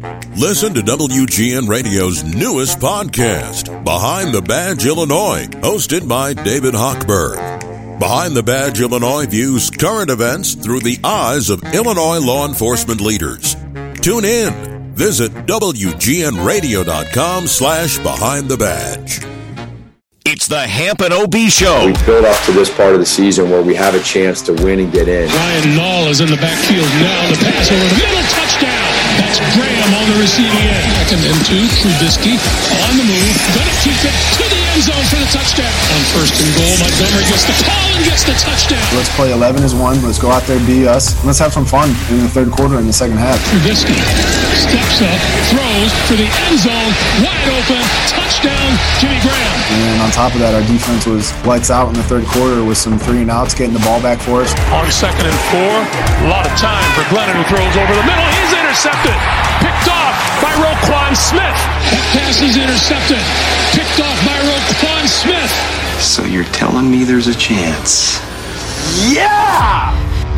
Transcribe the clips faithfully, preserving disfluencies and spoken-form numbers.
Listen to W G N Radio's newest podcast, Behind the Badge Illinois, hosted by David Hochberg. Behind the Badge Illinois views current events through the eyes of Illinois law enforcement leaders. Tune in. Visit W G N radio dot com slash behind the badge. It's the Hampton O B Show. We build up to this part of the season where we have a chance to win and get in. Ryan Nall is in the backfield now. The pass over the middle, touchdown. That's Graham on the receiving end. Second and two, Trubisky on the move. Gonna keep it to the end zone for the touchdown. On first and goal, Montgomery gets the call and gets the touchdown. Let's play eleven as one. Let's go out there, be us. Let's have some fun in the third quarter and the second half. Trubisky steps up, throws for the end zone, wide open, touchdown, Jimmy Graham. And on top of that, our defense was lights out in the third quarter with some three and outs, getting the ball back for us. On second and four, a lot of time for Glennon, who throws over the middle. He's intercepted. Picked off by Roquan Smith. That pass is intercepted. Picked off by Roquan Smith. So you're telling me there's a chance? Yeah!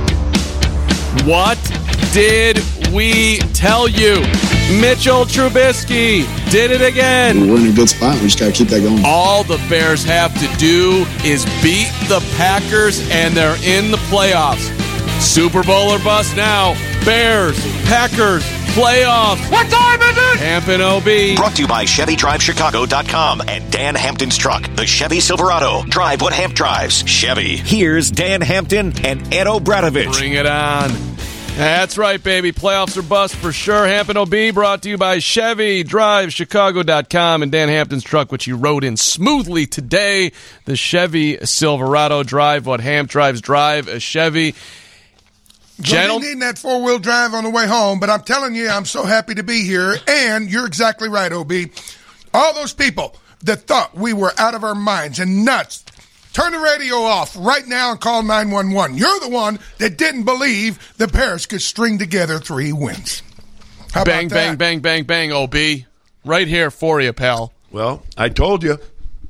What did we tell you? Mitchell Trubisky did it again. We're in a good spot. We just got to keep that going. All the Bears have to do is beat the Packers, and they're in the playoffs. Super Bowl or bust now. Bears, Packers, playoffs. What time is it? Hampton O B. Brought to you by Chevy Drive Chicago dot com and Dan Hampton's truck, the Chevy Silverado. Drive what Hamp drives. Chevy. Here's Dan Hampton and Ed O'Bradovich. Bring it on. That's right, baby. Playoffs or bust for sure. Hampton O B brought to you by Chevy Drive Chicago dot com and Dan Hampton's truck, which he rode in smoothly today. The Chevy Silverado. Drive what Hamp drives. Drive a Chevy. Gentlemen, needing that four-wheel drive on the way home, but I'm telling you, I'm so happy to be here, and you're exactly right, O B. All those people that thought we were out of our minds and nuts, turn the radio off right now and call nine one one. You're the one that didn't believe the Bears could string together three wins. How bang, about bang, that? bang, bang, bang, O B. Right here for you, pal. Well, I told you.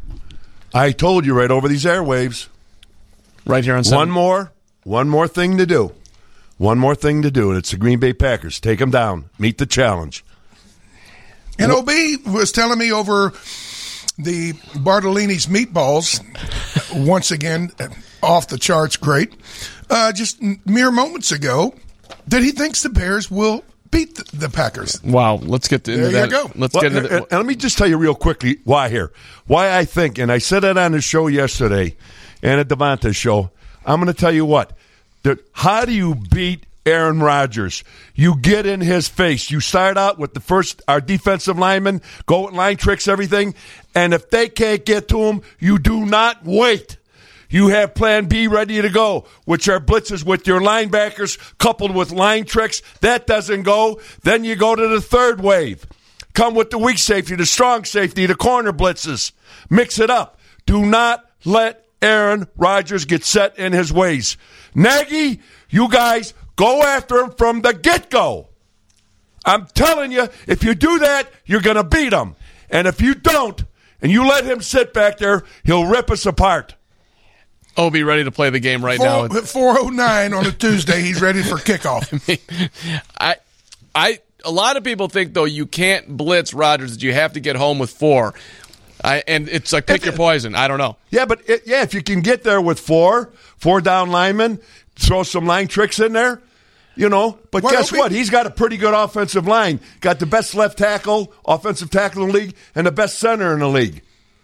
I told you right over these airwaves. Right here on seven. One more, one more thing to do. One more thing to do, and it's the Green Bay Packers. Take them down. Meet the challenge. And O B was telling me over the Bartolini's meatballs, once again, off the charts, great, uh, just mere moments ago, that he thinks the Bears will beat the, the Packers. Wow, let's get into there that. There you go. Let's well, get into and, that. And let me just tell you real quickly why here. Why I think, and I said it on the show yesterday and at Devonta's show, I'm going to tell you what. That how do you beat Aaron Rodgers? You get in his face. You start out with the first, our defensive linemen, go with line tricks, everything, and if they can't get to him, you do not wait. You have plan B ready to go, which are blitzes with your linebackers coupled with line tricks. That doesn't go. Then you go to the third wave. Come with the weak safety, the strong safety, the corner blitzes. Mix it up. Do not let Aaron Rodgers get set in his ways. Nagy, you guys go after him from the get-go. I'm telling you, if you do that, you're going to beat him. And if you don't, and you let him sit back there, he'll rip us apart. O B ready to play the game right Four, now. At four oh nine on a Tuesday, he's ready for kickoff. I, mean, I, I, a lot of people think, though, you can't blitz Rodgers, that you have to get home with four. I, and it's like pick if, your poison. I don't know. Yeah, but it, yeah, if you can get there with four, four down linemen, throw some line tricks in there, you know. But well, guess what? He's got a pretty good offensive line. Got the best left tackle, offensive tackle in the league, and the best center in the league.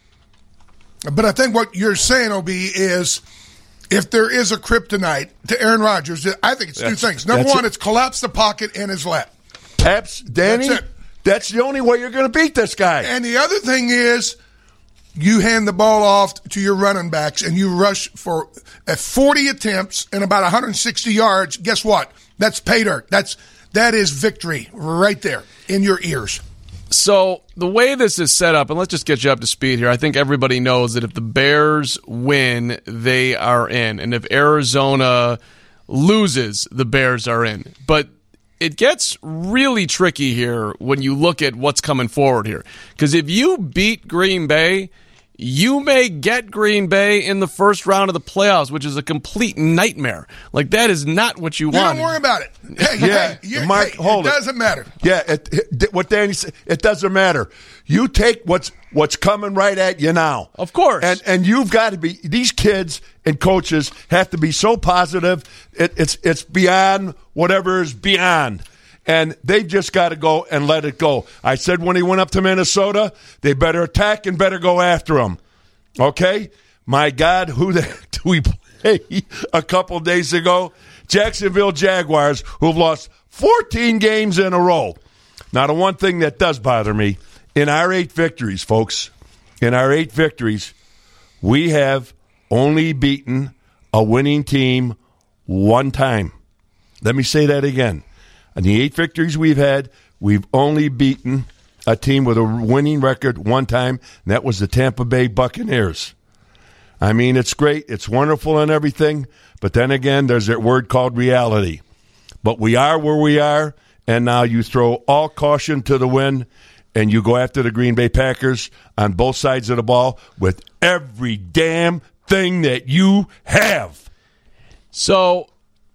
But I think what you're saying, O B, is if there is a kryptonite to Aaron Rodgers, I think it's that's, two things. Number one, it. it's collapse the pocket in his lap. Abs, Danny, that's, that's the only way you're going to beat this guy. And the other thing is, you hand the ball off to your running backs and you rush for at forty attempts and about one hundred sixty yards. Guess what? That's pay dirt. That's that is victory right there in your ears. So the way this is set up, and let's just get you up to speed here. I think everybody knows that if the Bears win, they are in, and if Arizona loses, the Bears are in. But it gets really tricky here when you look at what's coming forward here, because if you beat Green Bay, you may get Green Bay in the first round of the playoffs, which is a complete nightmare. Like, that is not what you, you want. Don't worry about it. Hey, yeah, hey, Mark, hey, hold it. it. doesn't matter. Yeah, it, it, what Danny said, it doesn't matter. You take what's what's coming right at you now. Of course. And and you've got to be, these kids and coaches have to be so positive. It, it's it's beyond whatever is beyond. And they've just got to go and let it go. I said when he went up to Minnesota, they better attack and better go after him. Okay? My God, who the heck do we play a couple days ago? Jacksonville Jaguars, who've lost fourteen games in a row. Now, the one thing that does bother me, in our eight victories, folks, in our eight victories, we have only beaten a winning team one time. Let me say that again. In the eight victories we've had, we've only beaten a team with a winning record one time, and that was the Tampa Bay Buccaneers. I mean, it's great, it's wonderful and everything, but then again, there's that word called reality. But we are where we are, and now you throw all caution to the wind, and you go after the Green Bay Packers on both sides of the ball with every damn thing that you have. So,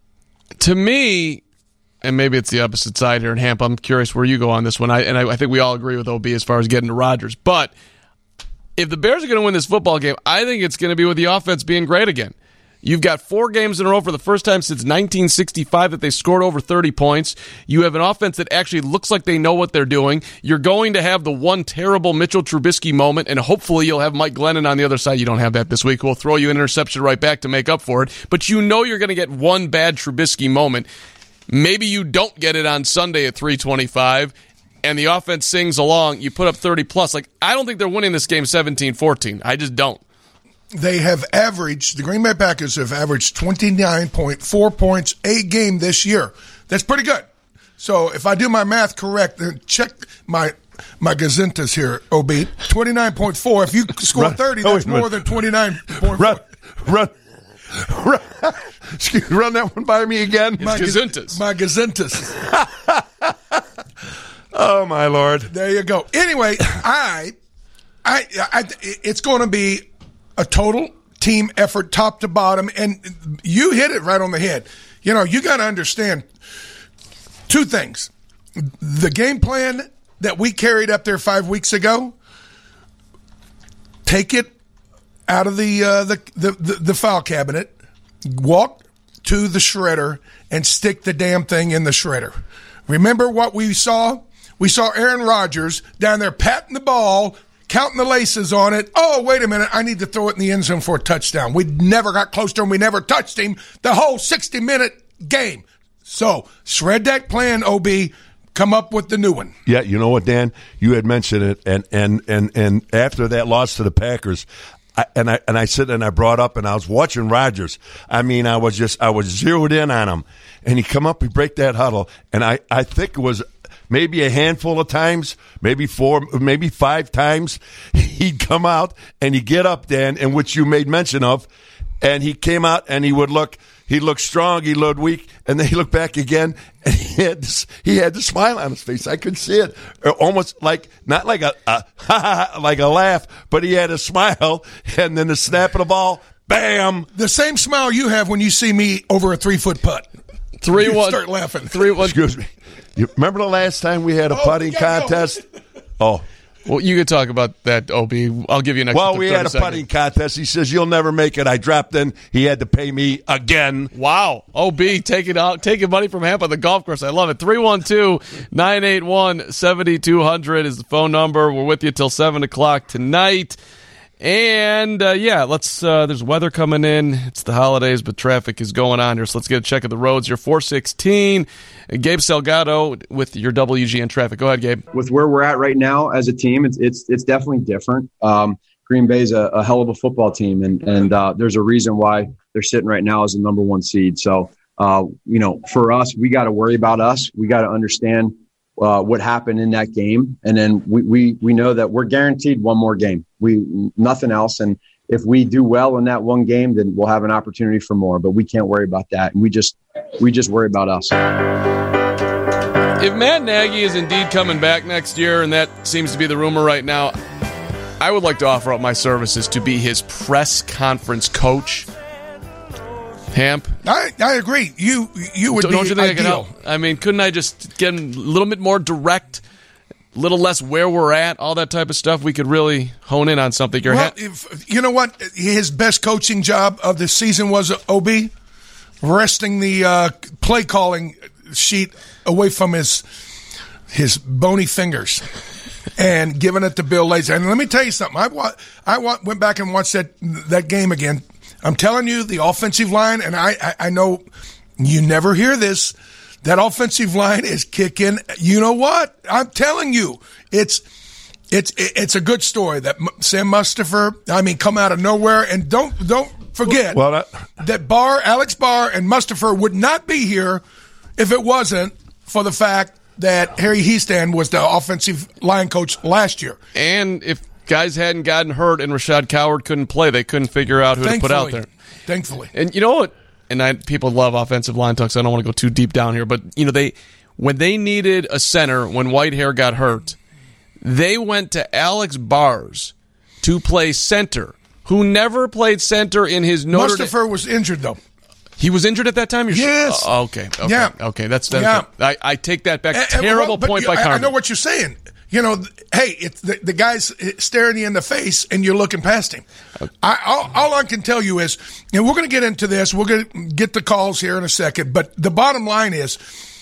to me, and maybe it's the opposite side here in Hamp, I'm curious where you go on this one. I, and I, I think we all agree with O B as far as getting to Rodgers. But if the Bears are going to win this football game, I think it's going to be with the offense being great again. You've got four games in a row for the first time since nineteen sixty-five that they scored over thirty points. You have an offense that actually looks like they know what they're doing. You're going to have the one terrible Mitchell Trubisky moment, and hopefully you'll have Mike Glennon on the other side. You don't have that this week. We'll throw you an interception right back to make up for it. But you know you're going to get one bad Trubisky moment. Maybe you don't get it on Sunday at three twenty-five, and the offense sings along. You put up thirty plus. Like, I don't think they're winning this game seventeen fourteen. I just don't. They have averaged, the Green Bay Packers have averaged twenty-nine point four points a game this year. That's pretty good. So if I do my math correct, then check my my gazintas here, O B. twenty-nine point four. If you score run, thirty, that's more than twenty-nine point four. Run, run, run. Excuse me, run that one by me again. My gazintas. My gazintas. Oh, my Lord. There you go. Anyway, I, I, I it's going to be a total team effort, top to bottom, and you hit it right on the head. You know, you got to understand two things. The game plan that we carried up there five weeks ago, take it out of the uh, the, the, the the file cabinet, walk to the shredder, and stick the damn thing in the shredder. Remember what we saw? We saw Aaron Rodgers down there patting the ball, counting the laces on it. Oh, wait a minute. I need to throw it in the end zone for a touchdown. We never got close to him. We never touched him the whole sixty-minute game. So, shred that plan, O B. Come up with the new one. Yeah, you know what, Dan? You had mentioned it, and and and, and after that loss to the Packers, I, and I and I said and I brought up, and I was watching Rodgers. I mean, I was just I was zeroed in on him, and he come up, he break that huddle, and I, I think it was maybe a handful of times, maybe four, maybe five times, he'd come out and he'd get up, Dan, and which you made mention of, and he came out and he would look, he looked strong, he looked weak, and then he looked back again, and he had this, he had the smile on his face. I could see it, almost like, not like a, a like a laugh, but he had a smile, and then the snap of the ball, bam! The same smile you have when you see me over a three-foot putt. Three you one. Start laughing. Three one. Excuse me. You remember the last time we had a Oh, putting we gotta contest? go. Oh. Well, you could talk about that, O B. I'll give you an extra Well, we had a seconds. putting contest. He says, you'll never make it. I dropped in. He had to pay me again. Wow. O B, taking out, taking money from Hamp on the golf course. I love it. three one two, nine eight one, seven two zero zero is the phone number. We're with you till seven o'clock tonight. And, uh, yeah, let's, uh, there's weather coming in. It's the holidays, but traffic is going on here. So let's get a check of the roads here. four sixteen, Gabe Salgado with your W G N traffic. Go ahead, Gabe. With where we're at right now as a team, it's it's, it's definitely different. Um, Green Bay's a, a hell of a football team, and, and uh, there's a reason why they're sitting right now as the number one seed. So, uh, you know, for us, we got to worry about us. We got to understand uh, what happened in that game. And then we, we, we know that we're guaranteed one more game. We nothing else. And if we do well in that one game, then we'll have an opportunity for more. But we can't worry about that. And we just we just worry about us. If Matt Nagy is indeed coming back next year, and that seems to be the rumor right now, I would like to offer up my services to be his press conference coach. Hamp? I, I agree. You you would don't, be don't you think ideal. I could help? I mean, couldn't I just get a little bit more direct, a little less where we're at, all that type of stuff? We could really hone in on something. Your well, ha- if, you know what? His best coaching job of the season was O B, resting the uh, play calling sheet away from his his bony fingers and giving it to Bill Lazor. And let me tell you something. I wa- I wa- went back and watched that that game again. I'm telling you, the offensive line, and I, I, I know you never hear this, that offensive line is kicking. You know what? I'm telling you, it's it's it's a good story that Sam Mustipher, I mean, come out of nowhere. And don't don't forget well, that, that Barr, Alex Barr, and Mustipher would not be here if it wasn't for the fact that Harry Hiestand was the offensive line coach last year. And if guys hadn't gotten hurt and Rashad Coward couldn't play, they couldn't figure out who Thankfully. to put out there. Thankfully. And you know what? And I, people love offensive line talk, so I don't want to go too deep down here. But you know, they when they needed a center when Whitehair got hurt, they went to Alex Bars to play center, who never played center in his Notre Dame. Mustipher was injured though. He was injured at that time? You're yes. Sure? Oh, okay. Okay. Yeah. Okay. That's, that's yeah. I, I take that back. And, Terrible and, well, point you, by Carmen. I know what you're saying. You know, hey, it's the, the guy's staring you in the face and you're looking past him. I, all, all I can tell you is, and we're going to get into this, we're going to get the calls here in a second, but the bottom line is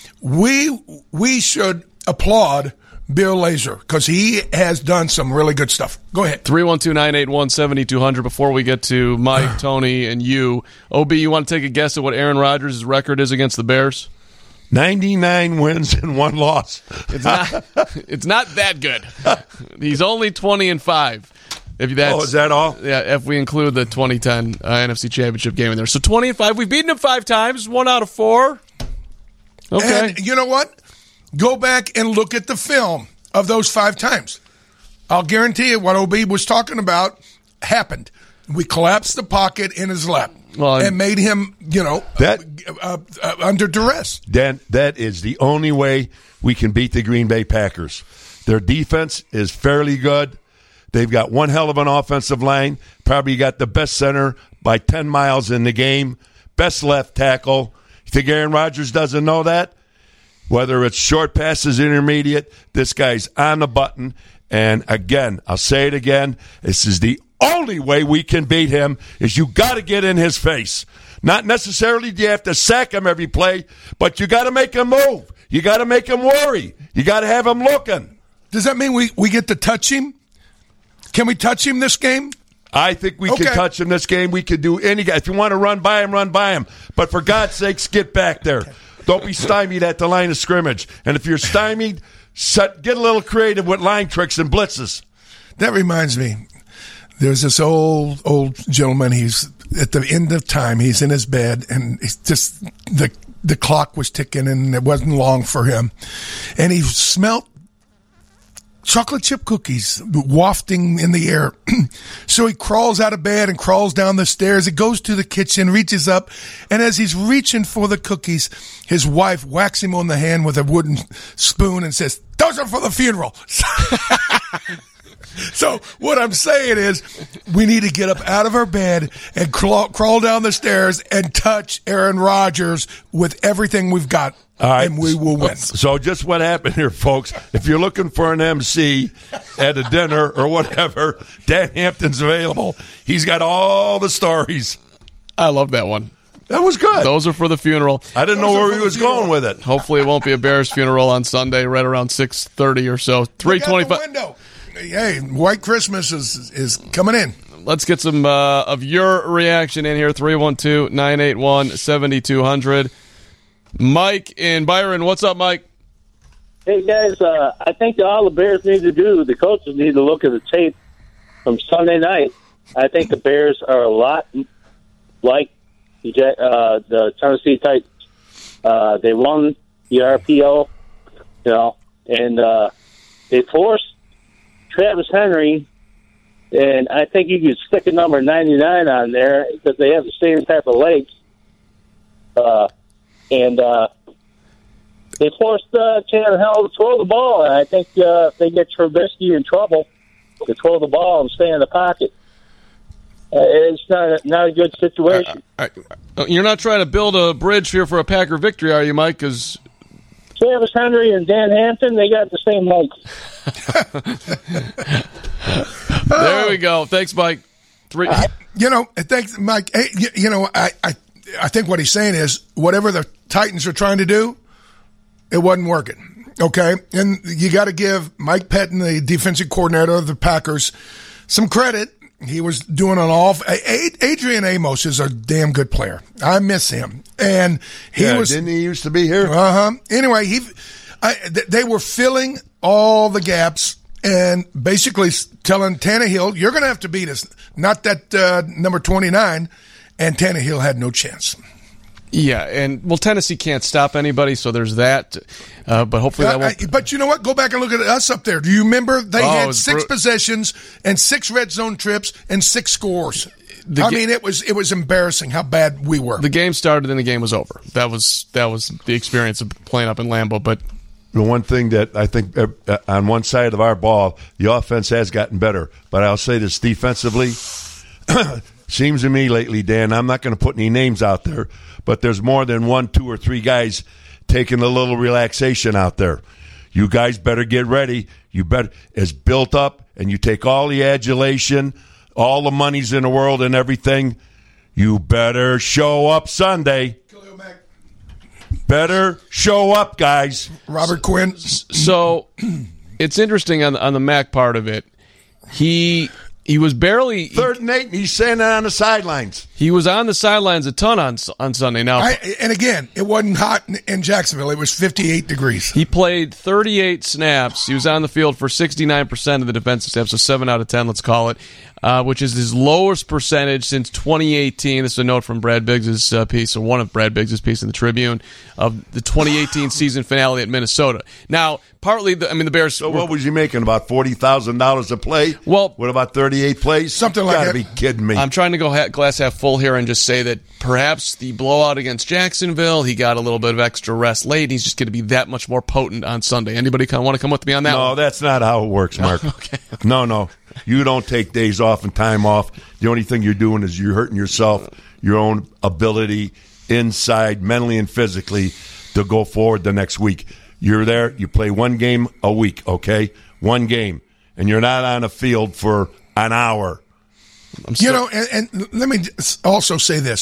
we we should applaud Bill Lazor because he has done some really good stuff. Go ahead. three one two, nine eight one, seven two zero zero before we get to Mike, Tony, and you. O B, you want to take a guess at what Aaron Rodgers' record is against the Bears? ninety-nine wins and one loss. It's not It's not that good. He's only twenty and five. If that's, oh, is that all? Yeah, if we include the twenty ten uh, N F C Championship game in there. So twenty and five. We've beaten him five times, one out of four. Okay. And you know what? Go back and look at the film of those five times. I'll guarantee you what O B was talking about happened. We collapsed the pocket in his lap well, and made him, you know, that, uh, uh, uh, under duress. Dan, that is the only way we can beat the Green Bay Packers. Their defense is fairly good. They've got one hell of an offensive line. Probably got the best center by ten miles in the game. Best left tackle. You think Aaron Rodgers doesn't know that? Whether it's short passes, intermediate, this guy's on the button. And again, I'll say it again, this is the only way we can beat him is you got to get in his face. Not necessarily do you have to sack him every play, but you got to make him move. You got to make him worry. You got to have him looking. Does that mean we, we get to touch him? Can we touch him this game? I think we okay. can touch him this game. We could do any guy. If you want to run by him, run by him. But for God's sakes, get back there. Okay. Don't be stymied at the line of scrimmage. And if you're stymied, set, get a little creative with line tricks and blitzes. That reminds me. There's this old, old gentleman. He's at the end of time. He's in his bed, and it's just the the clock was ticking, and it wasn't long for him. And he smelt chocolate chip cookies wafting in the air. So he crawls out of bed and crawls down the stairs. He goes to the kitchen, reaches up, and as he's reaching for the cookies, his wife whacks him on the hand with a wooden spoon and says, "Those are for the funeral." So what I'm saying is we need to get up out of our bed and crawl, crawl down the stairs and touch Aaron Rodgers with everything we've got. All right. And we will win. So just what happened here, folks, if you're looking for an M C at a dinner or whatever, Dan Hampton's available. He's got all the stories. I love that one. That was good. Those are for the funeral. I didn't Those know where he was funeral. going with it. Hopefully it won't be a Bears funeral on Sunday right around six thirty or so. three twenty-five window. Hey, White Christmas is is coming in. Let's get some uh, of your reaction in here. three one two, nine eight one, seven two zero zero. Mike in Byron. What's up, Mike? Hey, guys. Uh, I think all the Bears need to do, the coaches need to look at the tape from Sunday night. I think the Bears are a lot like the, uh, the Tennessee Titans. Uh, they won the R P O, you know, and uh, they forced Travis Henry, and I think you could stick a number ninety-nine on there because they have the same type of legs. Uh, and uh, they forced uh, Tannehill to throw the ball, and I think uh, if they get Trubisky in trouble, control the ball and stay in the pocket. Uh, it's not a, not a good situation. Uh, uh, you're not trying to build a bridge here for a Packer victory, are you, Mike? Because Travis Henry and Dan Hampton, they got the same height. There we go. Thanks, Mike. Three. Uh, you know, thanks, Mike. Hey, you, you know, I, I, I think what he's saying is whatever the Titans are trying to do, it wasn't working. Okay, and you got to give Mike Pettin, the defensive coordinator of the Packers, some credit. He was doing an off. Adrian Amos is a damn good player. I miss him, and he yeah, was. Didn't he used to be here? Uh huh. Anyway, he, I, they were filling all the gaps and basically telling Tannehill, "You're going to have to beat us." Not that uh, number twenty-nine, and Tannehill had no chance. Yeah, and well, Tennessee can't stop anybody, so there's that. Uh, but hopefully that won't. Uh, but you know what? Go back and look at us up there. Do you remember they oh, had six br- possessions and six red zone trips and six scores? The I ga- mean, it was it was embarrassing how bad we were. The game started and the game was over. That was that was the experience of playing up in Lambeau. But the one thing that I think uh, on one side of our ball, the offense has gotten better. But I'll say this defensively. Seems to me lately, Dan, I'm not going to put any names out there, but there's more than one, two, or three guys taking a little relaxation out there. You guys better get ready. You better, it's built up, and you take all the adulation, all the monies in the world and everything. You better show up Sunday. Better show up, guys. Robert Quinn. So it's interesting on, on the Mac part of it. He... He was barely third and eight, and he's standing on the sidelines. He was on the sidelines a ton on on Sunday. Now, I, and again, it wasn't hot in, in Jacksonville. It was fifty-eight degrees. He played thirty-eight snaps. He was on the field for sixty-nine percent of the defensive snaps, so seven out of ten, let's call it, uh, which is his lowest percentage since twenty eighteen. This is a note from Brad Biggs' uh, piece, or one of Brad Biggs' piece in the Tribune, of the twenty eighteen season finale at Minnesota. Now, partly, the, I mean, the Bears... So were, what was he making, about forty thousand dollars a play? Well... What about thirty-eight plays? Something like that. that. You gotta be kidding me. I'm trying to go ha- glass half full here and just say that perhaps the blowout against Jacksonville, he got a little bit of extra rest late. He's just going to be that much more potent on Sunday. Anybody kind of want to come with me on that No, one? that's not how it works, Mark. okay. No, no. You don't take days off and time off. The only thing you're doing is you're hurting yourself, your own ability inside, mentally and physically, to go forward the next week. You're there, you play one game a week, okay? One game. And you're not on a field for an hour. I'm you know, and, and let me also say this.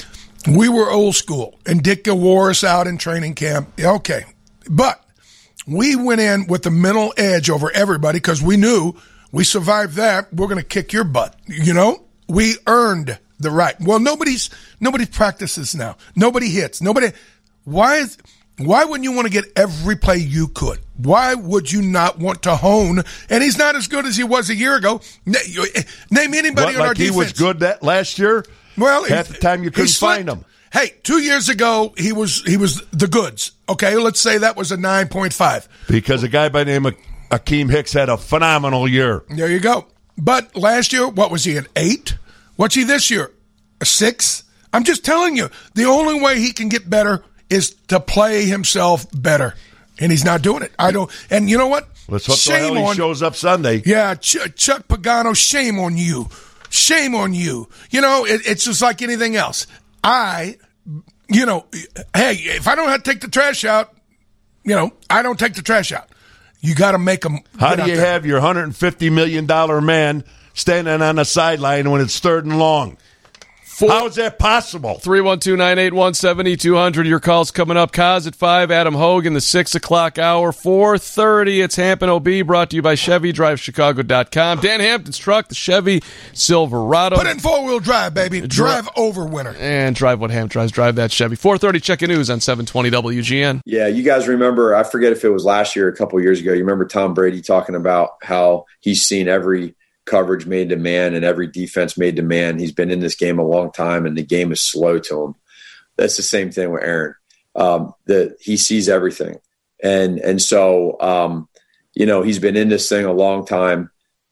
We were old school, and Ditka wore us out in training camp. Okay. But we went in with the mental edge over everybody because we knew we survived that. We're going to kick your butt. You know, we earned the right. Well, nobody's nobody practices now. Nobody hits. Nobody. Why is why wouldn't you want to get every play you could? Why would you not want to hone? And he's not as good as he was a year ago. Name anybody what, on like our defense. He was good that last year. Well, half the time you couldn't find him. Hey, two years ago he was he was the goods. Okay, let's say that was a nine point five. Because a guy by the name of Akeem Hicks had a phenomenal year. There you go. But last year, what was he, an eight? What's he this year? A six? I'm just telling you, the only way he can get better is to play himself better. And he's not doing it. I don't. And you know what? Let's hope shame the hell he on, shows up Sunday. Yeah, Ch- Chuck Pagano, shame on you. Shame on you. You know, it, it's just like anything else. I, you know, hey, if I don't have to take the trash out, you know, I don't take the trash out. You got to make them. How do you there. have your one hundred fifty million dollars man standing on the sideline when it's third and long? Four, How is that possible? three one two, nine eight one, seven two zero zero. Your call's coming up. Kaz at five, Adam Hogan, the six o'clock hour. four thirty, it's Hampton O B, brought to you by Chevy Drive Chicago dot com. Dan Hampton's truck, the Chevy Silverado. Put it in four-wheel drive, baby. Drive Dri- over winter. And drive what Hamp drives. Drive that Chevy. four thirty, Check-in News on seven twenty W G N. Yeah, you guys remember, I forget if it was last year or a couple years ago, you remember Tom Brady talking about how he's seen every coverage made to man and every defense made to man. He's been in this game a long time, and the game is slow to him. That's the same thing with Aaron. Um, the, he sees everything. And and so, um, you know, he's been in this thing a long time.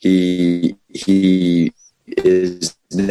He he is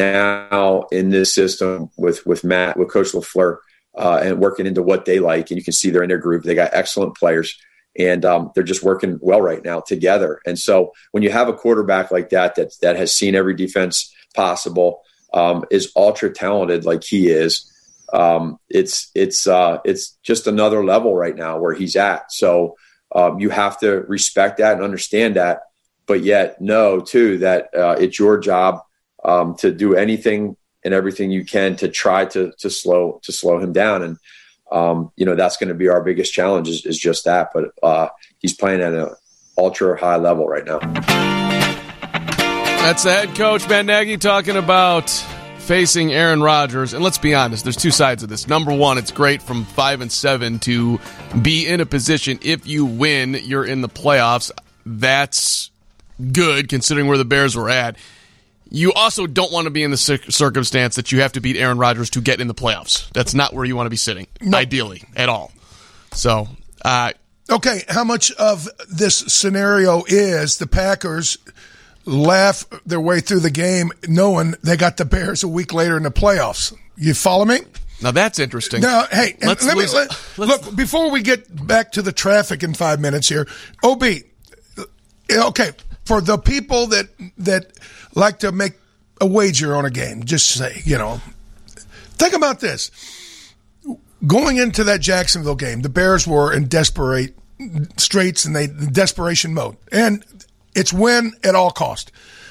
now in this system with, with Matt, with Coach LaFleur, uh, and working into what they like. And you can see they're in their groove. They got excellent players. and um, they're just working well right now together. And so when you have a quarterback like that that that has seen every defense possible, um, is ultra talented like he is, um, it's it's uh, it's just another level right now where he's at. So um, you have to respect that and understand that, but yet know too that uh, it's your job um, to do anything and everything you can to try to to slow to slow him down. And um, you know, that's going to be our biggest challenge is, is just that. But uh, he's playing at an ultra high level right now. That's the head coach, Matt Nagy, talking about facing Aaron Rodgers. And let's be honest, there's two sides of this. Number one, it's great from five and seven to be in a position, if you win, you're in the playoffs. That's good considering where the Bears were at. You also don't want to be in the circumstance that you have to beat Aaron Rodgers to get in the playoffs. That's not where you want to be sitting, no. ideally, at all. So, uh, okay, how much of this scenario is the Packers laugh their way through the game knowing they got the Bears a week later in the playoffs? You follow me? Now, that's interesting. Now, hey, let me let, look, before we get back to the traffic in five minutes here, O B, okay, for the people that that like to make a wager on a game, just say, you know, think about this. Going into that Jacksonville game, the Bears were in desperate straits and they desperation mode. And it's win at all cost.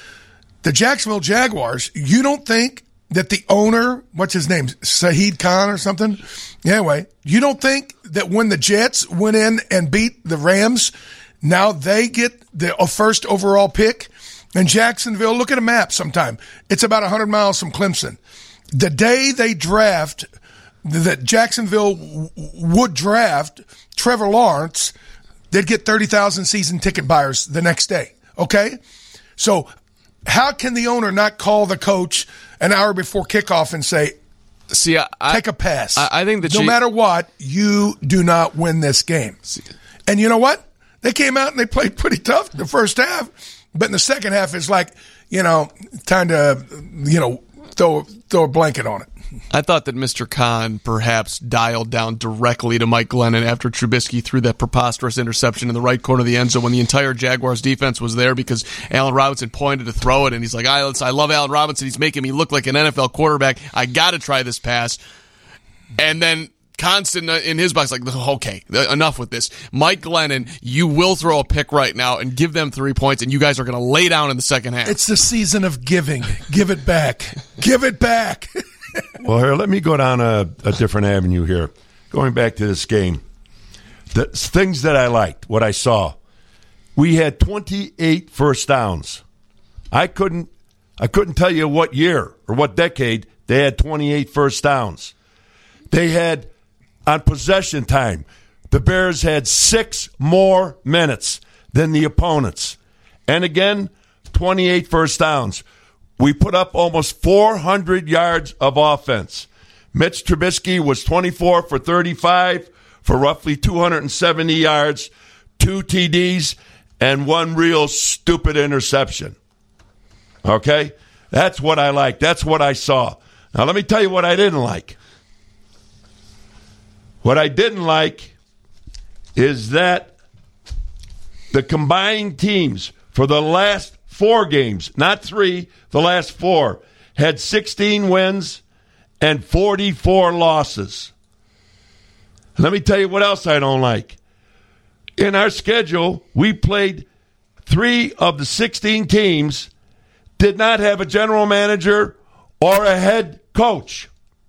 The Jacksonville Jaguars, you don't think that the owner, what's his name, Shahid Khan or something? Anyway, you don't think that when the Jets went in and beat the Rams, now they get the first overall pick? And Jacksonville, look at a map sometime. It's about one hundred miles from Clemson. The day they draft, that Jacksonville w- would draft Trevor Lawrence, they'd get thirty thousand season ticket buyers the next day. Okay? So how can the owner not call the coach an hour before kickoff and say, See, I, take a pass? I, I think that no she, matter what, you do not win this game. See, and you know what? They came out and they played pretty tough the first half. But in the second half, it's like, you know, time to, you know, throw, throw a blanket on it. I thought that Mister Khan perhaps dialed down directly to Mike Glennon after Trubisky threw that preposterous interception in the right corner of the end zone when the entire Jaguars defense was there because Allen Robinson pointed to throw it, and he's like, I, I love Allen Robinson. He's making me look like an N F L quarterback. I got to try this pass. And then Constant in his box, like, okay, enough with this. Mike Glennon, you will throw a pick right now and give them three points, and you guys are going to lay down in the second half. It's the season of giving. Give it back. Give it back. Well, here, let me go down a, a different avenue here. Going back to this game, the things that I liked, what I saw, we had twenty-eight first downs. I couldn't, I couldn't tell you what year or what decade they had twenty-eight first downs. They had. On possession time, the Bears had six more minutes than the opponents. And again, twenty-eight first downs. We put up almost four hundred yards of offense. Mitch Trubisky was twenty-four for thirty-five for roughly two hundred seventy yards, two T Ds, and one real stupid interception. Okay? That's what I like. That's what I saw. Now, let me tell you what I didn't like. What I didn't like is that the combined teams for the last four games, not three, the last four, had sixteen wins and forty-four losses. Let me tell you what else I don't like. In our schedule, we played three of the sixteen teams did not have a general manager or a head coach.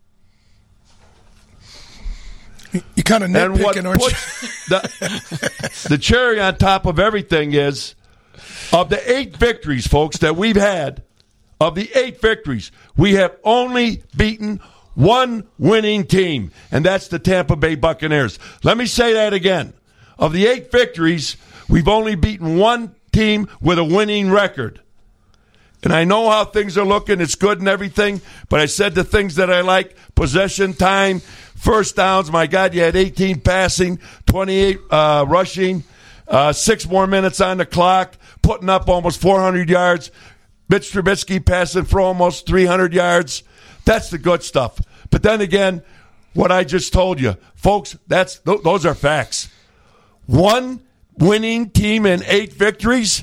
You kind of nitpicking, aren't you? the, the cherry on top of everything is, of the eight victories, folks, that we've had, of the eight victories, we have only beaten one winning team, and that's the Tampa Bay Buccaneers. Let me say that again. Of the eight victories, we've only beaten one team with a winning record. And I know how things are looking. It's good and everything, but I said the things that I like, possession time, first downs. My God, you had eighteen passing, twenty-eight uh, rushing, uh, six more minutes on the clock, putting up almost four hundred yards. Mitch Trubisky passing for almost three hundred yards. That's the good stuff. But then again, what I just told you, folks, that's th- those are facts. One winning team in eight victories?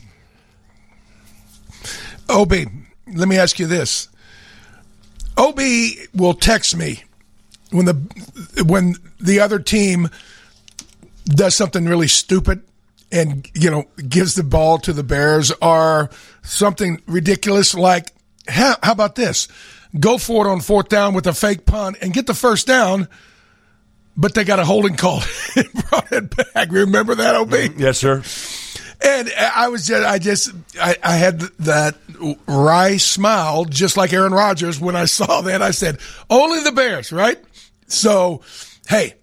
O B, let me ask you this. O B will text me when the when the other team does something really stupid and, you know, gives the ball to the Bears, or something ridiculous like, how, how about this? Go for it on fourth down with a fake punt and get the first down, but they got a holding call and brought it back. Remember that, O B? Yes, sir. And I was just, I just, I, I had that wry smile, just like Aaron Rodgers, when I saw that. I said, only the Bears, right? So, hey,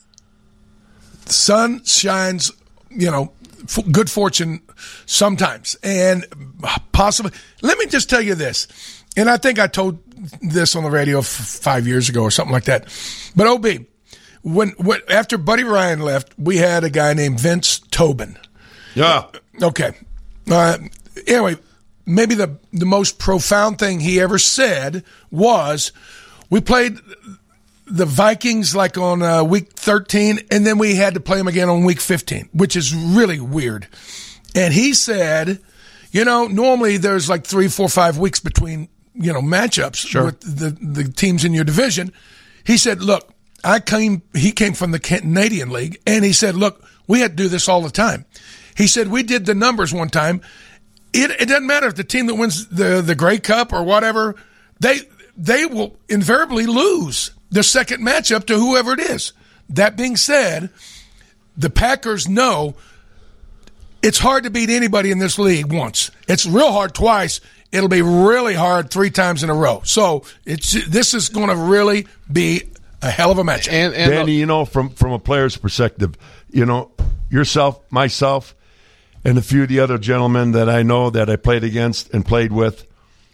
sun shines, you know, f- good fortune sometimes. And possibly, let me just tell you this. And I think I told this on the radio f- five years ago or something like that. But O B, when, when after Buddy Ryan left, we had a guy named Vince Tobin. Yeah. Okay. Uh, anyway, maybe the the most profound thing he ever said was, we played the Vikings like on uh, week thirteen, and then we had to play them again on week fifteen, which is really weird. And he said, you know, normally there's like three, four, five weeks between, you know, matchups Sure. with the, the teams in your division. He said, look, I came. He came from the Canadian League, and he said, look, we had to do this all the time. He said, we did the numbers one time. It, it doesn't matter if the team that wins the, the Grey Cup or whatever, they they will invariably lose the second matchup to whoever it is. That being said, the Packers know it's hard to beat anybody in this league once. It's real hard twice. It'll be really hard three times in a row. So it's this is going to really be a hell of a matchup. And, and Danny, you know, from, from a player's perspective, you know, yourself, myself, and a few of the other gentlemen that I know that I played against and played with,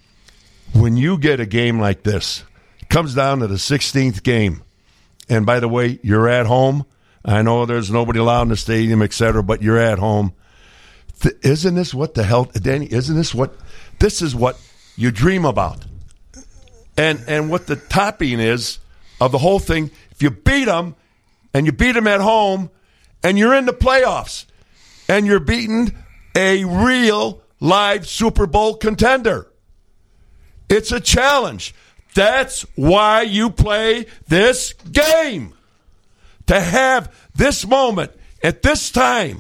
when you get a game like this, it comes down to the sixteenth game. And by the way, you're at home. I know there's nobody allowed in the stadium, et cetera, but you're at home. Th- isn't this what the hell, Danny, isn't this what, this is what you dream about. And and what the topping is of the whole thing, if you beat them, and you beat them at home, and you're in the playoffs, and you're beating a real live Super Bowl contender. It's a challenge. That's why you play this game. To have this moment at this time,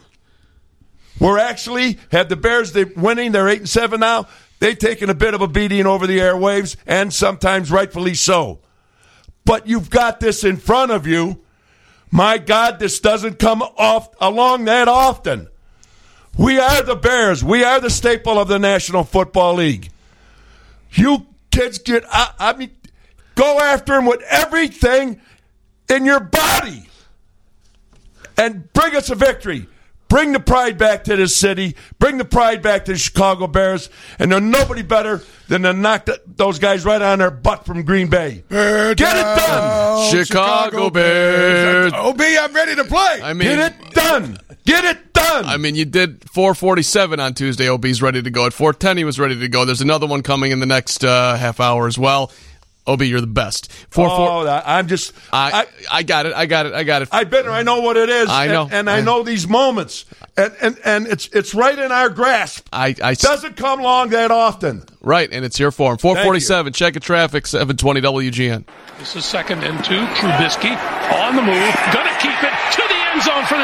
we're actually have the Bears, they're winning, they're eight and seven now. They've taken a bit of a beating over the airwaves, and sometimes rightfully so. But you've got this in front of you. My God, this doesn't come off along that often. We are the Bears. We are the staple of the National Football League. You kids get, I, I mean, go after them with everything in your body and bring us a victory. Bring the pride back to this city. Bring the pride back to the Chicago Bears. And there's nobody better than to knock the, those guys right on their butt from Green Bay. Bear Get down, it done. Chicago, Chicago Bears. O B, I'm ready to play. I mean, Get it done. Get it done. I mean, you did four forty-seven on Tuesday. O B's ready to go. At four ten, he was ready to go. There's another one coming in the next uh, half hour as well. O B, you're the best. Four, oh, four, I'm just. I, I I got it. I got it. I got it. I've been there. I know what it is. I know. And, and I know these moments. And, and and it's it's right in our grasp. I, I doesn't come along that often. Right, and it's here for him. four forty-seven, check of traffic, seven twenty W G N. This is second and two. Trubisky on the move. Gonna keep it to the end zone for the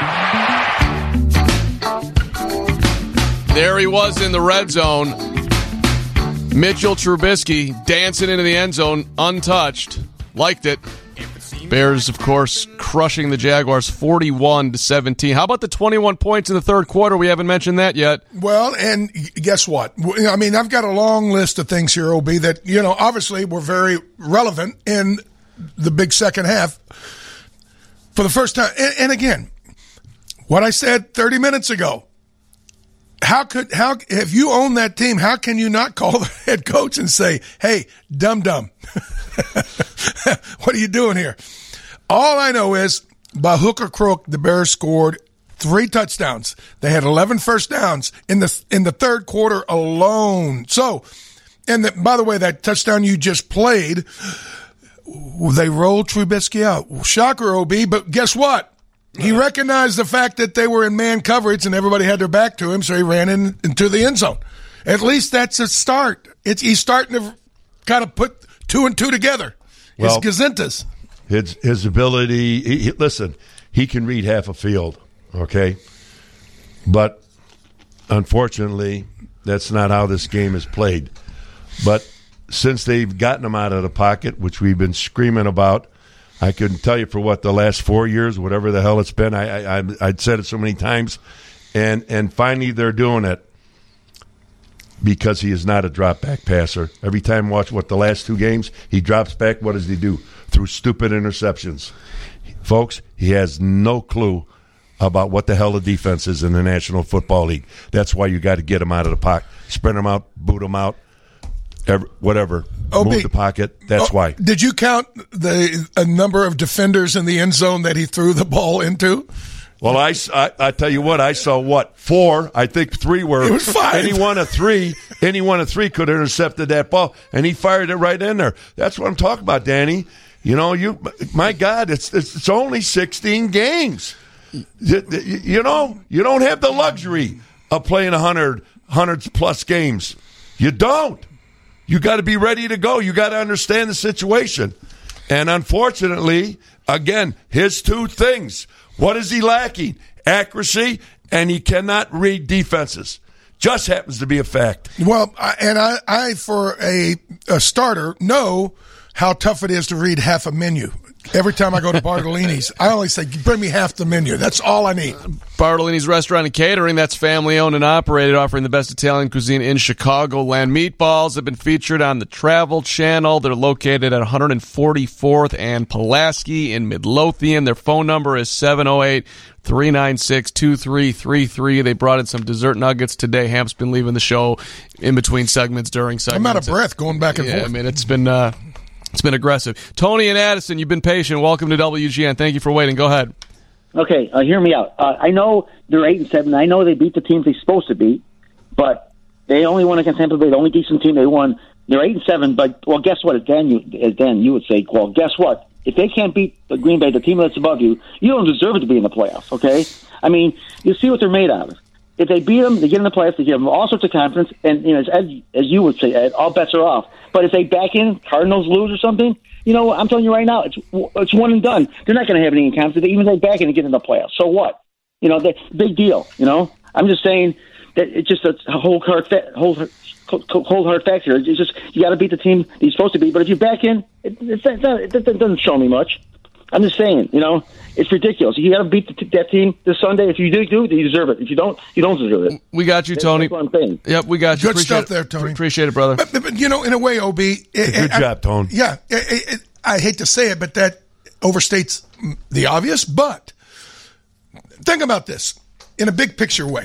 touchdown. There he was in the red zone. Mitchell Trubisky dancing into the end zone, untouched. Liked it. Bears, of course, crushing the Jaguars forty-one to seventeen. How about the twenty-one points in the third quarter? We haven't mentioned that yet. Well, and guess what? I mean, I've got a long list of things here, O B, that, you know, obviously were very relevant in the big second half for the first time. And, and again, what I said thirty minutes ago, how could, how, if you own that team, how can you not call the head coach and say, hey, dum-dum, what are you doing here? All I know is, by hook or crook, the Bears scored three touchdowns. They had eleven first downs in the in the third quarter alone. So, and the, by the way, that touchdown you just played, they rolled Trubisky out. Shocker, O B, but guess what? He recognized the fact that they were in man coverage and everybody had their back to him, so he ran in, into the end zone. At least that's a start. It's, he's starting to kind of put two and two together. Well, it's Gazintas. His, his ability, he, he, listen, he can read half a field, okay? But unfortunately, that's not how this game is played. But since they've gotten him out of the pocket, which we've been screaming about, I couldn't tell you for what, the last four years, whatever the hell it's been. I, I, I'd said it so many times. And, and finally they're doing it because he is not a drop-back passer. Every time I watch what the last two games, he drops back. What does he do? Through stupid interceptions. Folks, he has no clue about what the hell the defense is in the National Football League. That's why you got to get him out of the pocket. Sprint him out, boot him out, every, whatever. O B, move the pocket. That's oh, why. Did you count the a number of defenders in the end zone that he threw the ball into? Well, I, I, I tell you what, I saw what? Four. I think three were. It was five. Any one of three, any one of three could have intercepted that ball, and he fired it right in there. That's what I'm talking about, Danny. You know, you, my God, it's it's, it's only sixteen games. You, you know, you don't have the luxury of playing one hundred, one hundred plus games. You don't. You got to be ready to go. You got to understand the situation. And unfortunately, again, his two things. What is he lacking? Accuracy, and he cannot read defenses. Just happens to be a fact. Well, I, and I, I for a, a starter, know how tough it is to read half a menu. Every time I go to Bartolini's, I always say, bring me half the menu. That's all I need. Bartolini's Restaurant and Catering, that's family-owned and operated, offering the best Italian cuisine in Chicagoland. Meatballs have been featured on the Travel Channel. They're located at one forty-fourth and Pulaski in Midlothian. Their phone number is seven oh eight, three nine six, two three three three. They brought in some dessert nuggets today. Hamp's been leaving the show in between segments, during segments. I'm out of breath going back and yeah, forth. I mean, it's been... Uh, It's been aggressive. Tony and Addison, you've been patient. Welcome to W G N. Thank you for waiting. Go ahead. Okay, uh, hear me out. Uh, I know they're eight and seven. I know they beat the teams they're supposed to beat, but they only won against Tampa Bay. The only decent team they won. They're eight and seven. But well, guess what? As Dan, you, as Dan, you would say, well, guess what? If they can't beat the Green Bay, the team that's above you, you don't deserve it to be in the playoffs. Okay? I mean, you see what they're made out of. If they beat them, they get in the playoffs. They give them all sorts of confidence, and you know, as, as you would say, Ed, all bets are off. But if they back in, Cardinals lose or something, you know, I'm telling you right now, it's it's one and done. They're not going to have any confidence. Even if they back in and get in the playoffs, so what? You know, they, big deal. You know, I'm just saying that it's just a whole hard fa- whole cold hard factor. It's just you got to beat the team that you're supposed to beat. But if you back in, it, it's not, it, it doesn't show me much. I'm just saying, you know, it's ridiculous. You got to beat the, that team this Sunday. If you do, do, you deserve it. If you don't, you don't deserve it. We got you, Tony. That's what I'm saying. Yep, we got you. Good Appreciate stuff it. there, Tony. Appreciate it, brother. But, but, but you know, in a way, O B. It, Good it, job, I, Tony. Yeah, it, it, I hate to say it, but that overstates the obvious. But think about this in a big picture way.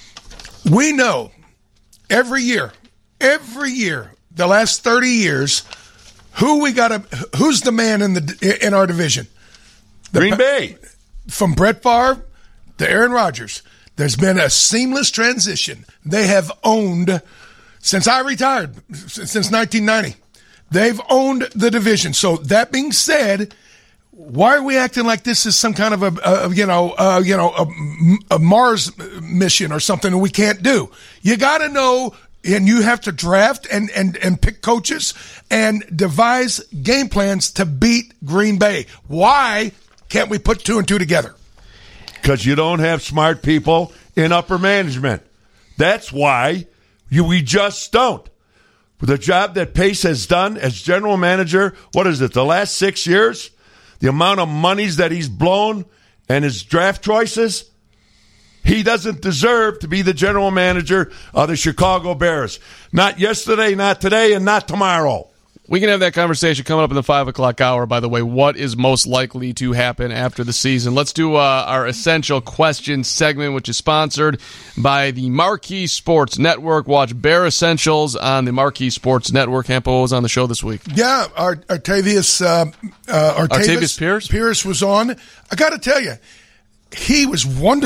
We know every year, every year, the last thirty years, who we got to, who's the man in the in our division? The, Green Bay. From Brett Favre to Aaron Rodgers. There's been a seamless transition. They have owned, since I retired, since nineteen ninety, they've owned the division. So that being said, why are we acting like this is some kind of a, a you know, uh, you know, a, a Mars mission or something that we can't do? You got to know. And you have to draft and, and, and pick coaches and devise game plans to beat Green Bay. Why can't we put two and two together? Because you don't have smart people in upper management. That's why you, we just don't. The job that Pace has done as general manager, what is it, the last six years? The amount of monies that he's blown and his draft choices, he doesn't deserve to be the general manager of the Chicago Bears. Not yesterday, not today, and not tomorrow. We can have that conversation coming up in the five o'clock hour, by the way. What is most likely to happen after the season? Let's do uh, our essential question segment, which is sponsored by the Marquee Sports Network. Watch Bear Essentials on the Marquee Sports Network. Hampo was on the show this week. Yeah, Ar- Artavius, uh, uh, Artavius, Artavius Pierce? Pierce was on. I got to tell you, he was wonderful.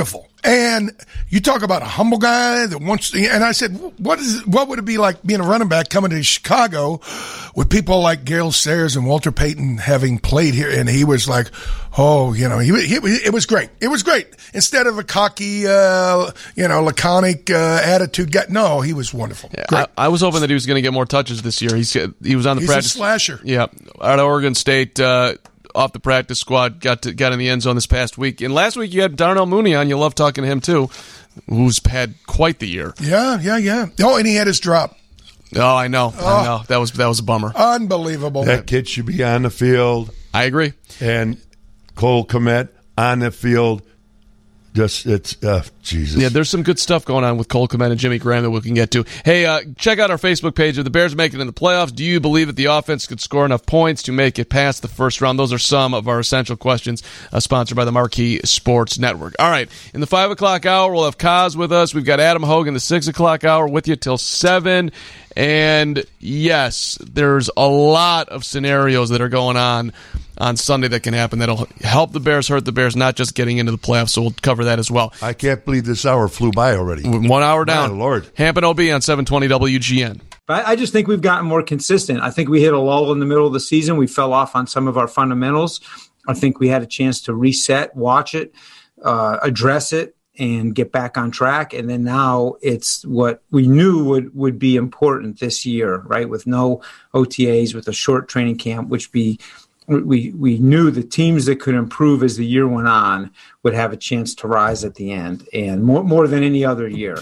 And you talk about a humble guy that wants to, and I said, what is, what would it be like being a running back coming to Chicago with people like Gale Sayers and Walter Payton having played here? And he was like, oh, you know, he, he it was great. It was great. Instead of a cocky, uh, you know, laconic uh, attitude guy. No, he was wonderful. Yeah, I, I was hoping that he was going to get more touches this year. He's he was on the He's practice a slasher. Yeah, out of Oregon State. Uh, off the practice squad, got to, got in the end zone this past week. And last week you had Darnell Mooney on. You love talking to him, too, who's had quite the year. Yeah, yeah, yeah. Oh, and he had his drop. Oh, I know. Oh, I know. That was, that was a bummer. Unbelievable. That kid should be on the field. I agree. And Cole Kmet on the field. Just, it's, uh, Jesus. Yeah, there's some good stuff going on with Cole Kmet and Jimmy Graham that we can get to. Hey, uh, check out our Facebook page. If the Bears make it in the playoffs, do you believe that the offense could score enough points to make it past the first round? Those are some of our essential questions, uh, sponsored by the Marquee Sports Network. All right, in the five o'clock hour, we'll have Kaz with us. We've got Adam Hogan, the six o'clock hour, with you till seven. And, yes, there's a lot of scenarios that are going on on Sunday that can happen that'll help the Bears, hurt the Bears, not just getting into the playoffs, so we'll cover that as well. I can't believe this hour flew by already. One hour down. My Lord. Hampton O B on seven twenty W G N. I just think we've gotten more consistent. I think we hit a lull in the middle of the season. We fell off on some of our fundamentals. I think we had a chance to reset, watch it, uh, address it, and get back on track. And then now it's what we knew would, would be important this year, right? With no O T As, with a short training camp, which be we we knew the teams that could improve as the year went on would have a chance to rise at the end, and more more than any other year.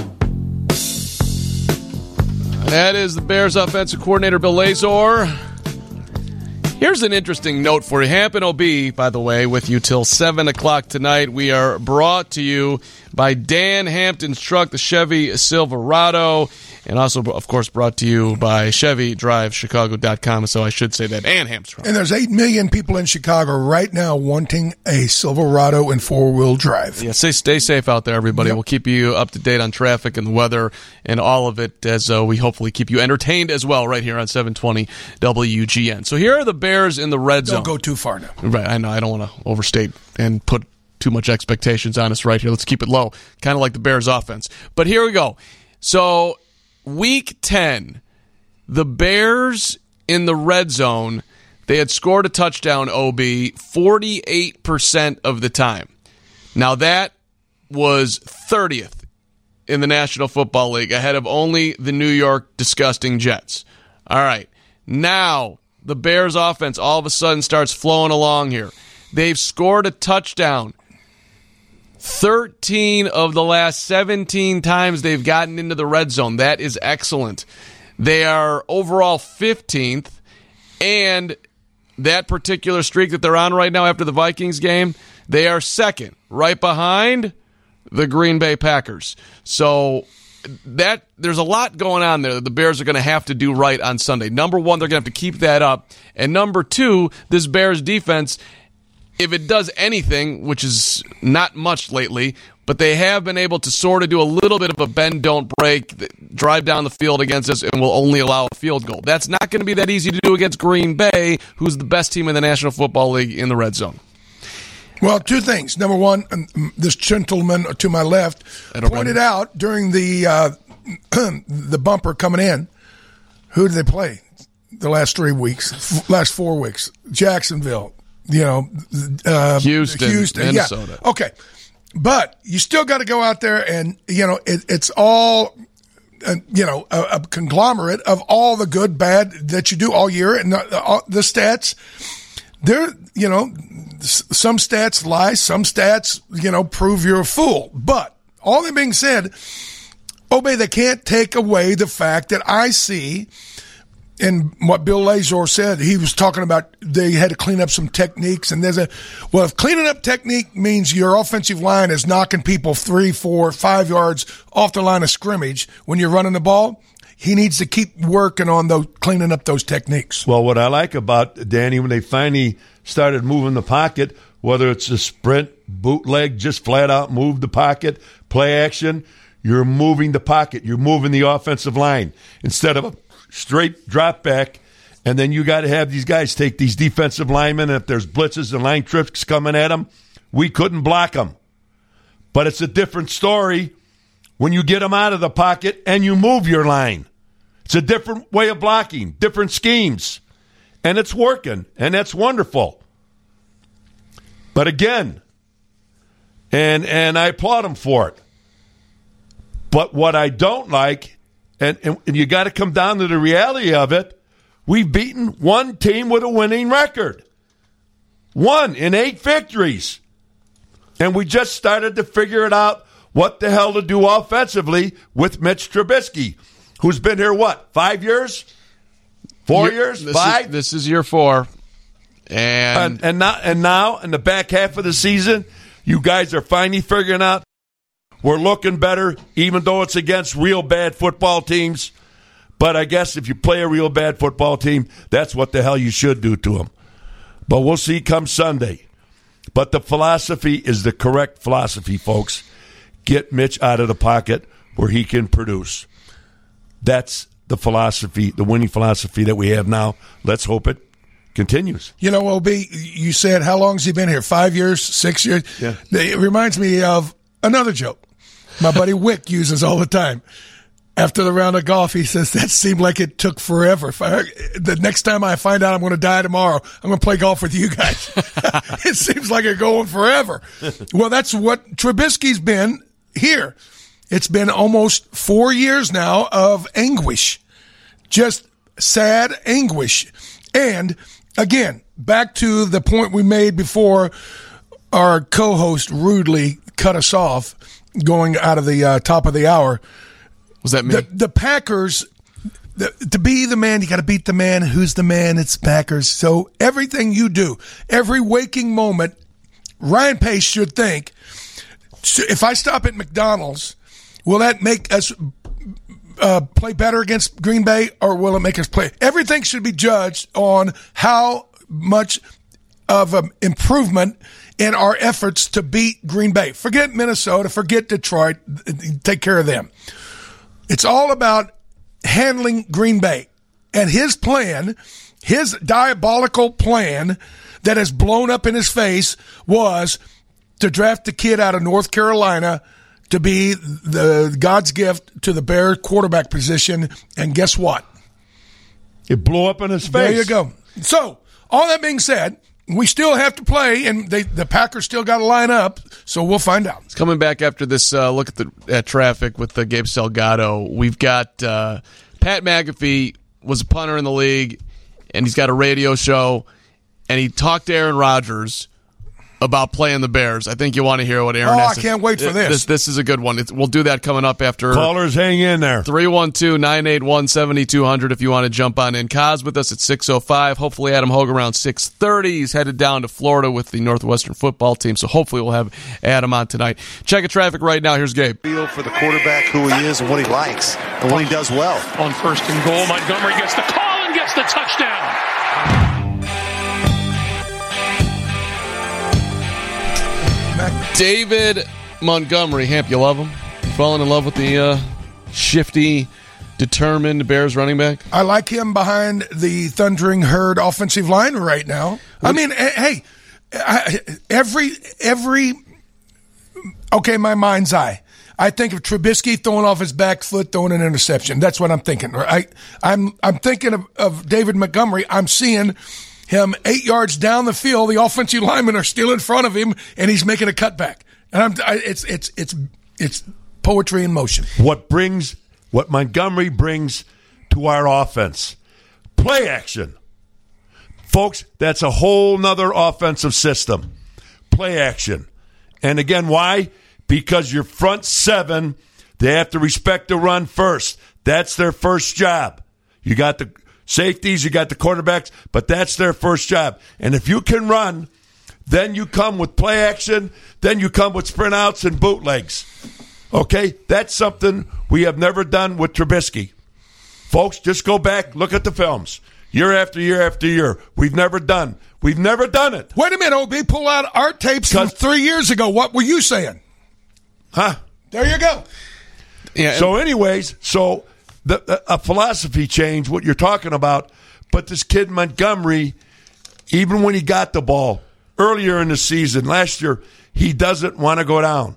That is the Bears offensive coordinator, Bill Lazor. Here's an interesting note for you. Hampton O B, by the way, with you till seven o'clock tonight. We are brought to you by Dan Hampton's Truck, the Chevy Silverado, and also, of course, brought to you by Chevy Drive Chicago dot com, so I should say that, and Hampton's Truck. And there's eight million people in Chicago right now wanting a Silverado and four-wheel drive. Yeah, stay, stay safe out there, everybody. Yep. We'll keep you up to date on traffic and the weather and all of it as uh, we hopefully keep you entertained as well right here on seven twenty W G N. So here are the Bears in the red zone. Don't go too far now. Right, I know. I don't want to overstate and put too much expectations on us right here. Let's keep it low, kind of like the Bears offense. But here we go. So week ten, the Bears in the red zone, they had scored a touchdown, O B, forty-eight percent of the time. Now that was thirtieth in the National Football League, ahead of only the New York disgusting Jets. All right, now the Bears offense all of a sudden starts flowing along here. They've scored a touchdown thirteen of the last seventeen times they've gotten into the red zone. That is excellent. They are overall fifteenth, and that particular streak that they're on right now after the Vikings game, they are second, right behind the Green Bay Packers. So that there's a lot going on there that the Bears are going to have to do right on Sunday. Number one, they're going to have to keep that up. And number two, this Bears defense, if it does anything, which is not much lately, but they have been able to sort of do a little bit of a bend, don't break, drive down the field against us, and will only allow a field goal. That's not going to be that easy to do against Green Bay, who's the best team in the National Football League in the red zone. Well, two things. Number one, this gentleman to my left pointed out during the uh, the bumper coming in, who did they play the last three weeks, last four weeks? Jacksonville, you know, uh, Houston, Houston, Minnesota. Yeah. Okay, but you still got to go out there and, you know, it, it's all, uh, you know, a, a conglomerate of all the good, bad that you do all year, and the, all, the stats. There, you know, some stats lie, some stats, you know, prove you're a fool. But all that being said, Obey, they can't take away the fact that I see, and what Bill Lazor said, he was talking about they had to clean up some techniques. And there's a, well, if cleaning up technique means your offensive line is knocking people three, four, five yards off the line of scrimmage when you're running the ball, he needs to keep working on those, cleaning up those techniques. Well, what I like about Danny, when they finally started moving the pocket, whether it's a sprint, bootleg, just flat out move the pocket, play action, you're moving the pocket. You're moving the offensive line instead of a straight drop back. And then you got to have these guys take these defensive linemen. And if there's blitzes and line trips coming at them, we couldn't block them. But it's a different story when you get them out of the pocket and you move your line. It's a different way of blocking, different schemes. And it's working, and that's wonderful. But again, and and I applaud him for it. But what I don't like, and, and, and you got to come down to the reality of it, we've beaten one team with a winning record. One in eight victories. And we just started to figure it out what the hell to do offensively with Mitch Trubisky, who's been here, what, five years? Four Year, years? This Five? Is, this is year four. And, and and now and now in the back half of the season, you guys are finally figuring out we're looking better, even though it's against real bad football teams. But I guess if you play a real bad football team, that's what the hell you should do to them. But we'll see come Sunday. But the philosophy is the correct philosophy, folks. Get Mitch out of the pocket where he can produce. That's the philosophy, the winning philosophy that we have now. Let's hope it continues. You know, O B, you said, how long has he been here? Five years, six years? Yeah. It reminds me of another joke my buddy Wick uses all the time. After the round of golf, he says, that seemed like it took forever. If I, the next time I find out I'm going to die tomorrow, I'm going to play golf with you guys. It seems like it's going forever. Well, that's what Trubisky's been here. It's been almost four years now of anguish. Just sad anguish. And, again, back to the point we made before our co-host rudely cut us off going out of the uh, top of the hour. Was that me? The, the Packers, the, to be the man, you got to beat the man. Who's the man? It's Packers. So everything you do, every waking moment, Ryan Pace should think, if I stop at McDonald's, will that make us uh, play better against Green Bay, or will it make us play? Everything should be judged on how much of an improvement in our efforts to beat Green Bay. Forget Minnesota, forget Detroit, take care of them. It's all about handling Green Bay. And his plan, his diabolical plan that has blown up in his face was to draft the kid out of North Carolina to be the God's gift to the Bears quarterback position. And guess what? It blew up in his face. There you go. So, all that being said, we still have to play, and they, the Packers still got to line up, so we'll find out. It's coming back after this uh, look at the at traffic with the Gabe Salgado. We've got uh, Pat McAfee was a punter in the league, and he's got a radio show, and he talked to Aaron Rodgers about playing the Bears. I think you want to hear what Aaron oh, has to say. I can't wait for this. This, this is a good one. It's, we'll do that coming up after. Callers, hang in there. three one two, nine eight one, seven two zero zero if you want to jump on in. Kaz with us at six oh five. Hopefully Adam Hogue around six thirty. He's headed down to Florida with the Northwestern football team, so hopefully we'll have Adam on tonight. Checking traffic right now. Here's Gabe. Feel for the quarterback, who he is and what he likes and what he does well. On first and goal, Montgomery gets the call and gets the touchdown. David Montgomery, Hamp, you love him? You falling in love with the uh, shifty, determined Bears running back? I like him behind the thundering herd offensive line right now. What? I mean, hey, I, every every okay, my mind's eye. I think of Trubisky throwing off his back foot, throwing an interception. That's what I'm thinking. I, I'm I'm thinking of, of David Montgomery. I'm seeing him eight yards down the field. The offensive linemen are still in front of him, and he's making a cutback. And I'm, I, it's it's it's it's poetry in motion. What brings what Montgomery brings to our offense? Play action, folks. That's a whole nother offensive system. Play action, and again, why? Because your front seven, they have to respect the run first. That's their first job. You got the safeties, you got the quarterbacks, but that's their first job. And if you can run, then you come with play action, then you come with sprint outs and bootlegs. Okay? That's something we have never done with Trubisky. Folks, just go back, look at the films. Year after year after year. We've never done. We've never done it. Wait a minute, O B. Pull out our tapes from three years ago. What were you saying? Huh? There you go. Yeah. So anyways, so the, a philosophy change, what you're talking about, but this kid Montgomery, even when he got the ball earlier in the season, last year, he doesn't want to go down.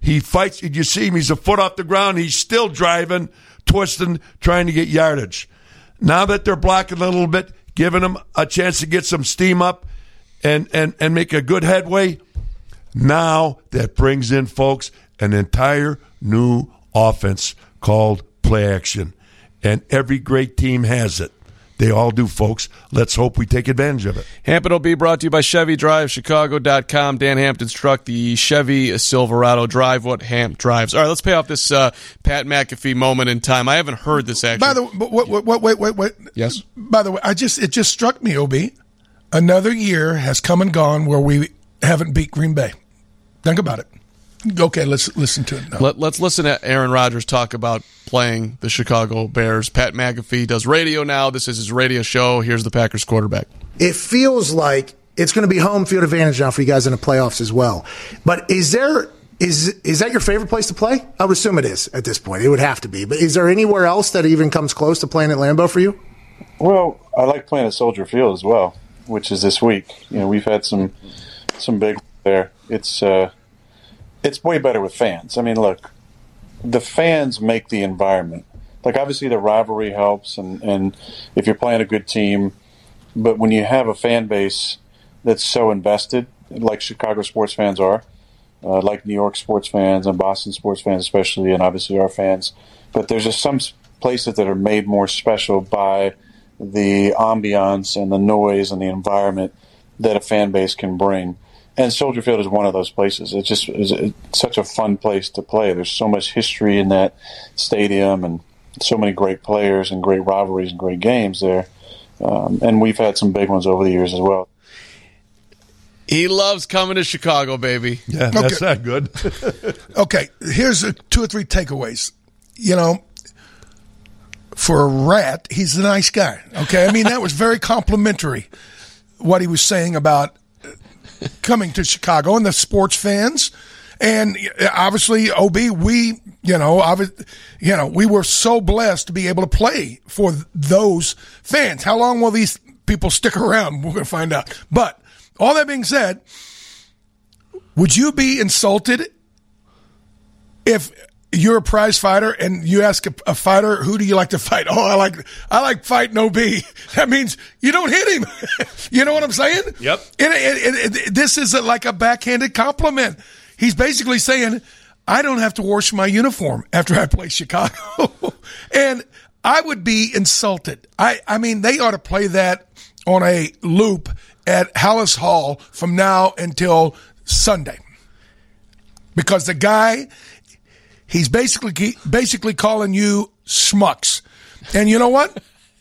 He fights. Did you see him? He's a foot off the ground. He's still driving, twisting, trying to get yardage. Now that they're blocking a little bit, giving him a chance to get some steam up and, and, and make a good headway, now that brings in, folks, an entire new offense called play action. And every great team has it. They all do, folks. Let's hope we take advantage of it. Hampton O B brought to you by Chevy Drive Chicago dot com. Dan Hampton's truck, the Chevy Silverado. Drive what Hamp drives. All right, let's pay off this uh, Pat McAfee moment in time. I haven't heard this actually. By the way, wait, wait, wait, wait, wait. Yes. By the way, I just it just struck me, O B. Another year has come and gone where we haven't beat Green Bay. Think about it. Okay, let's listen to it now. Let, let's listen to Aaron Rodgers talk about playing the Chicago Bears. Pat McAfee does radio now. This is his radio show. Here's the Packers quarterback. It feels like it's going to be home field advantage now for you guys in the playoffs as well. But is there is is that your favorite place to play? I would assume it is at this point. It would have to be. But is there anywhere else that even comes close to playing at Lambeau for you? Well, I like playing at Soldier Field as well, which is this week. You know, we've had some some big there. It's uh, it's way better with fans. I mean, look, the fans make the environment. Like, obviously the rivalry helps, and, and if you're playing a good team, but when you have a fan base that's so invested, like Chicago sports fans are, uh, like New York sports fans and Boston sports fans especially, and obviously our fans, but there's just some places that are made more special by the ambiance and the noise and the environment that a fan base can bring. And Soldier Field is one of those places. It's just it's, it's such a fun place to play. There's so much history in that stadium and so many great players and great rivalries and great games there. Um, and we've had some big ones over the years as well. He loves coming to Chicago, baby. Yeah, that's okay. Not good. Okay, here's a, two or three takeaways. You know, for a rat, he's a nice guy. Okay, I mean, that was very complimentary, what he was saying about coming to Chicago and the sports fans. And obviously, O B, we, you know, you know, we were so blessed to be able to play for those fans. How long will these people stick around? We're going to find out. But all that being said, would you be insulted if you're a prize fighter and you ask a, a fighter, who do you like to fight? Oh, I like I like fighting O B. That means you don't hit him. You know what I'm saying? Yep. And, and, and, and this is a, like a backhanded compliment. He's basically saying, I don't have to wash my uniform after I play Chicago. And I would be insulted. I, I mean, they ought to play that on a loop at Hallis Hall from now until Sunday. Because the guy, he's basically basically calling you schmucks. And you know what?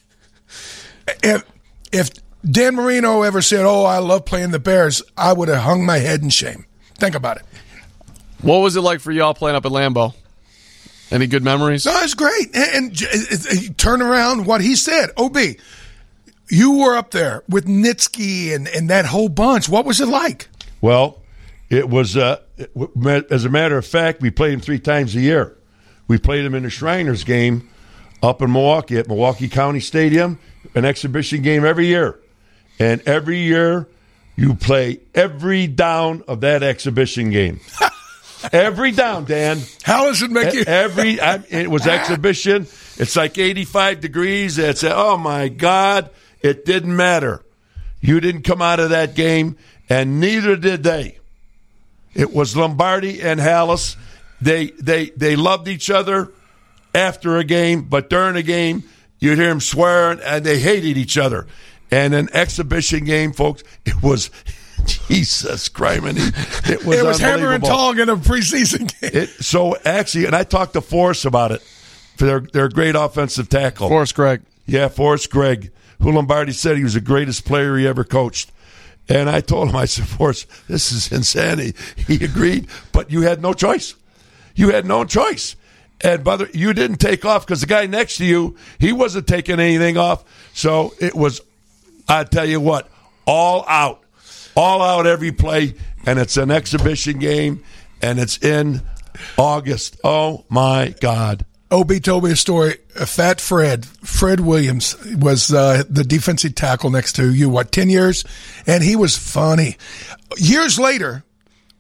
If if Dan Marino ever said, oh, I love playing the Bears, I would have hung my head in shame. Think about it. What was it like for y'all playing up at Lambeau? Any good memories? No, it's great. And, and, and turn around what he said. O B, you were up there with Nitsky and, and that whole bunch. What was it like? Well, it was, uh, as a matter of fact, we played him three times a year. We played him in the Shriners game up in Milwaukee at Milwaukee County Stadium, an exhibition game every year. And every year you play every down of that exhibition game. Every down, Dan. How does it make you? Every I, it was exhibition. It's like eighty-five degrees. It's oh my God! It didn't matter. You didn't come out of that game, and neither did they. It was Lombardi and Hallis. They they they loved each other after a game, but during a game, you'd hear them swearing, and they hated each other. And an exhibition game, folks, it was. Jesus Christ, it was, it was hammer and tong in a preseason game. It, so actually, and I talked to Forrest about it. For their their great offensive tackle, Forrest Gregg. Yeah, Forrest Gregg, who Lombardi said he was the greatest player he ever coached. And I told him, I said, Forrest, this is insanity. He agreed, but you had no choice. You had no choice. And brother, you didn't take off because the guy next to you, he wasn't taking anything off. So it was, I tell you what, all out. All out every play, and it's an exhibition game, and it's in August. Oh, my God. O B told me a story. Fat Fred, Fred Williams, was uh, the defensive tackle next to you, what, ten years? And he was funny. Years later,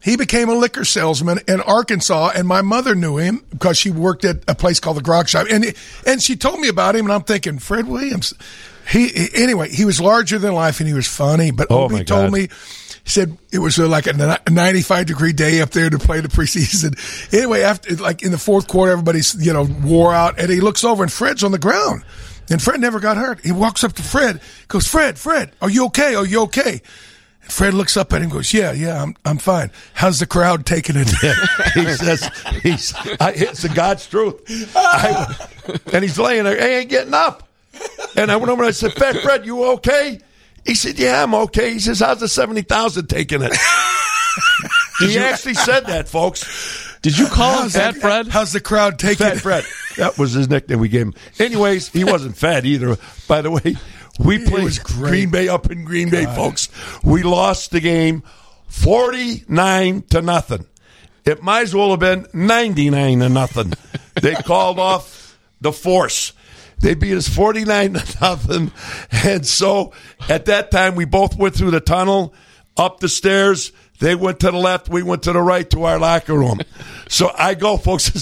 he became a liquor salesman in Arkansas, and my mother knew him because she worked at a place called the Grog Shop. And and she told me about him, and I'm thinking, Fred Williams. He, he anyway, he was larger than life, and he was funny. But Oh, Obi my told God. me, he said it was uh, like a ninety-five degree day up there to play the preseason. Anyway, after like in the fourth quarter, everybody's you know wore out, and he looks over, and Fred's on the ground, and Fred never got hurt. He walks up to Fred, goes, "Fred, Fred, are you okay? Are you okay?" Fred looks up at him and goes, yeah, yeah, I'm I'm fine. How's the crowd taking it? He says, he's, I, it's the God's truth. I, and he's laying there, he ain't getting up. And I went over and I said, Fred, Fred, you okay? He said, yeah, I'm okay. He says, how's the seventy thousand taking it? He actually said that, folks. Did you call him How's Fat the- Fred? How's the crowd taking Fat it? Fred. That was his nickname we gave him. Anyways, he wasn't fat either. By the way, we played was great. Green Bay up in Green Bay, folks. We lost the game forty-nine to nothing. It might as well have been ninety-nine to nothing. They called off the force. They beat us forty-nine to nothing. And so at that time, we both went through the tunnel, up the stairs. They went to the left. We went to the right to our locker room. So I go, folks.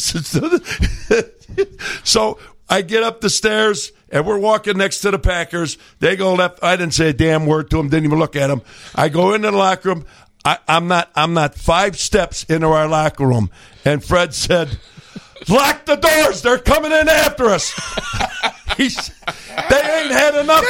So I get up the stairs, and we're walking next to the Packers. They go left. I didn't say a damn word to them. Didn't even look at them. I go into the locker room. I, I'm not. I'm not five steps into our locker room, and Fred said, "Lock the doors. They're coming in after us." He's, they ain't had enough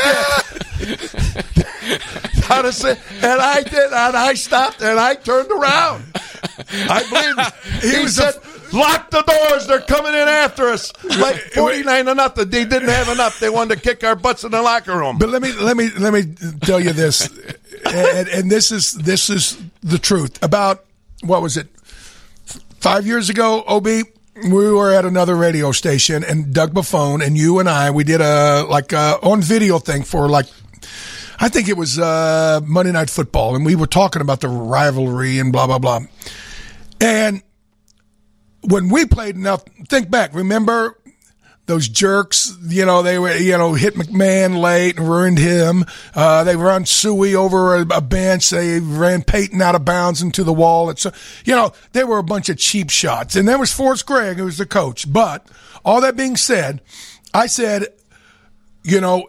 yet. Honestly, and I did, and I stopped, and I turned around. I believe he, he said, "Lock the doors. They're coming in after us." Like forty-nine to nothing. They didn't have enough. They wanted to kick our butts in the locker room. But let me let me let me tell you this, and, and this is this is the truth. About what was it? Five years ago, O B, we were at another radio station, and Doug Buffone and you and I, we did a like a on video thing for like, I think it was uh, Monday Night Football, and we were talking about the rivalry and blah blah blah. And when we played, now think back, remember those jerks? You know, they were you know hit McMahon late and ruined him. Uh, they run Suey over a, a bench. They ran Peyton out of bounds into the wall. It's you know they were a bunch of cheap shots. And there was Forrest Gregg, who was the coach. But all that being said, I said, you know.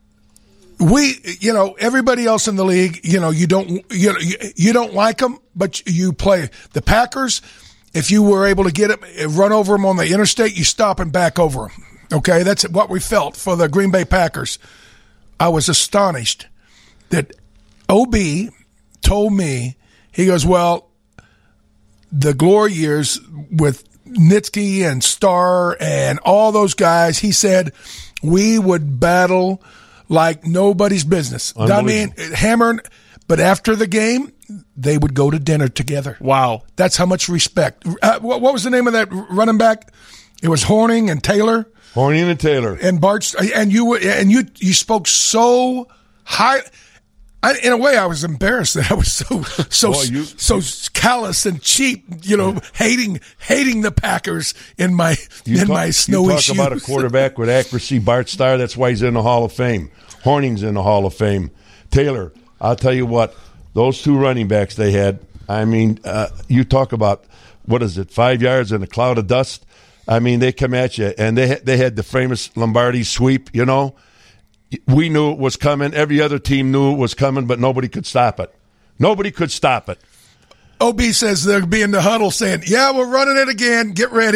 We, you know, everybody else in the league, you know, you don't, you know, you, you don't like them, but you play the Packers. If you were able to get it, run over them on the interstate, you stop and back over them. Okay, that's what we felt for the Green Bay Packers. I was astonished that O B told me, he goes, well, the glory years with Nitsky and Starr and all those guys, he said we would battle like nobody's business. I mean, hammering, but after the game, they would go to dinner together. Wow. That's how much respect. Uh, what, what was the name of that running back? It was Horning and Taylor. Horning and Taylor. And Bart, and you and you you spoke so high. I, in a way, I was embarrassed that I was so so Boy, you, so callous and cheap. You know, hating hating the Packers in my you in talk, my snowy you talk shoes. about a quarterback with accuracy, Bart Starr. That's why he's in the Hall of Fame. Horning's in the Hall of Fame. Taylor, I'll tell you what, those two running backs they had. I mean, uh, you talk about what is it, five yards in a cloud of dust. I mean, they come at you, and they they had the famous Lombardi sweep. You know. We knew it was coming. Every other team knew it was coming, but nobody could stop it. Nobody could stop it. O B says they'll be in the huddle saying, yeah, we're running it again. Get ready.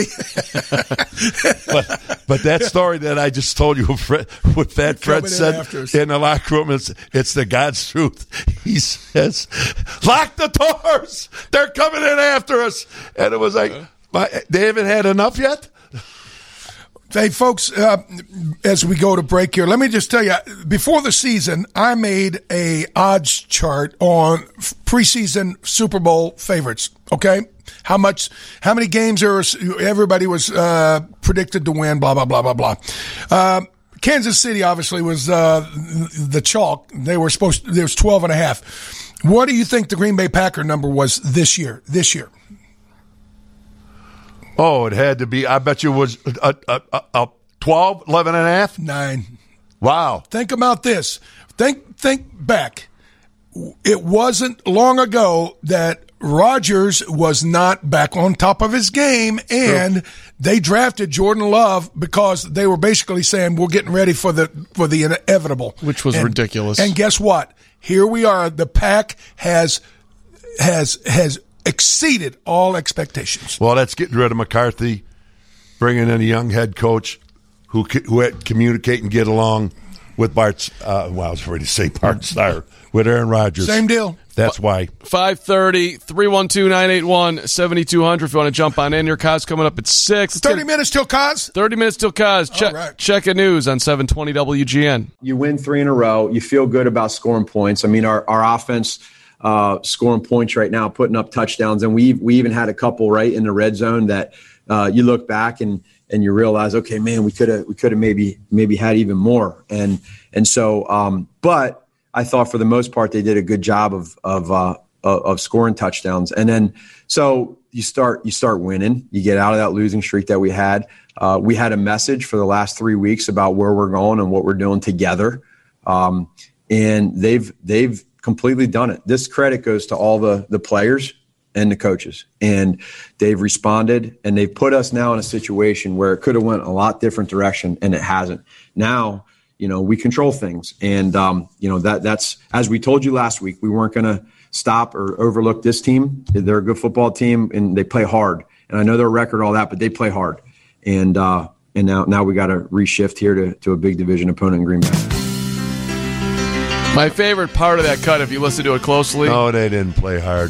but, but that story that I just told you, Fred, what that Fred said in, in the locker room, it's, it's the God's truth. He says, lock the doors. They're coming in after us. And it was like, they haven't had enough yet? Hey, folks, uh, as we go to break here, let me just tell you, before the season, I made a odds chart on preseason Super Bowl favorites, okay? How much, how many games are everybody was uh, predicted to win, blah, blah, blah, blah, blah. Uh, Kansas City, obviously, was uh, the chalk. They were supposed to, there was twelve and a half. What do you think the Green Bay Packer number was this year, this year? Oh, it had to be. I bet you it was a, a, a, a twelve, eleven and a half? Nine. Wow. Think about this. Think think back. It wasn't long ago that Rodgers was not back on top of his game, and True. they drafted Jordan Love because they were basically saying we're getting ready for the for the inevitable, which was and, ridiculous. And guess what? Here we are. The pack has has has exceeded all expectations. Well, that's getting rid of McCarthy, bringing in a young head coach who who had communicate and get along with Bart. Uh, well, I was ready to say Bart Starr with Aaron Rodgers. Same deal. That's why. five thirty, three one two, nine eight one, seven two zero zero if you want to jump on in. Your Cause coming up at six. thirty minutes till Cause? thirty minutes till Cause. Check, right. check a news on seven twenty W G N. You win three in a row. You feel good about scoring points. I mean, our, our offense uh, scoring points right now, putting up touchdowns. And we we even had a couple right in the red zone that uh, you look back and and you realize, okay, man, we could have we could have maybe maybe had even more. And and so, um, but I thought for the most part they did a good job of of uh, of scoring touchdowns. And then so you start you start winning. You get out of that losing streak that we had. Uh, we had a message for the last three weeks about where we're going and what we're doing together, um, and they've they've completely done it. This credit goes to all the the players and the coaches, and they've responded, and they've put us now in a situation where it could have went a lot different direction, and it hasn't. Now, you know, we control things, and um, you know that that's as we told you last week, we weren't going to stop or overlook this team. They're a good football team, and they play hard. And I know their record, all that, but they play hard. And uh, and now now we got to reshift here to to a big division opponent in Green Bay. My favorite part of that cut, if you listen to it closely, oh, they didn't play hard.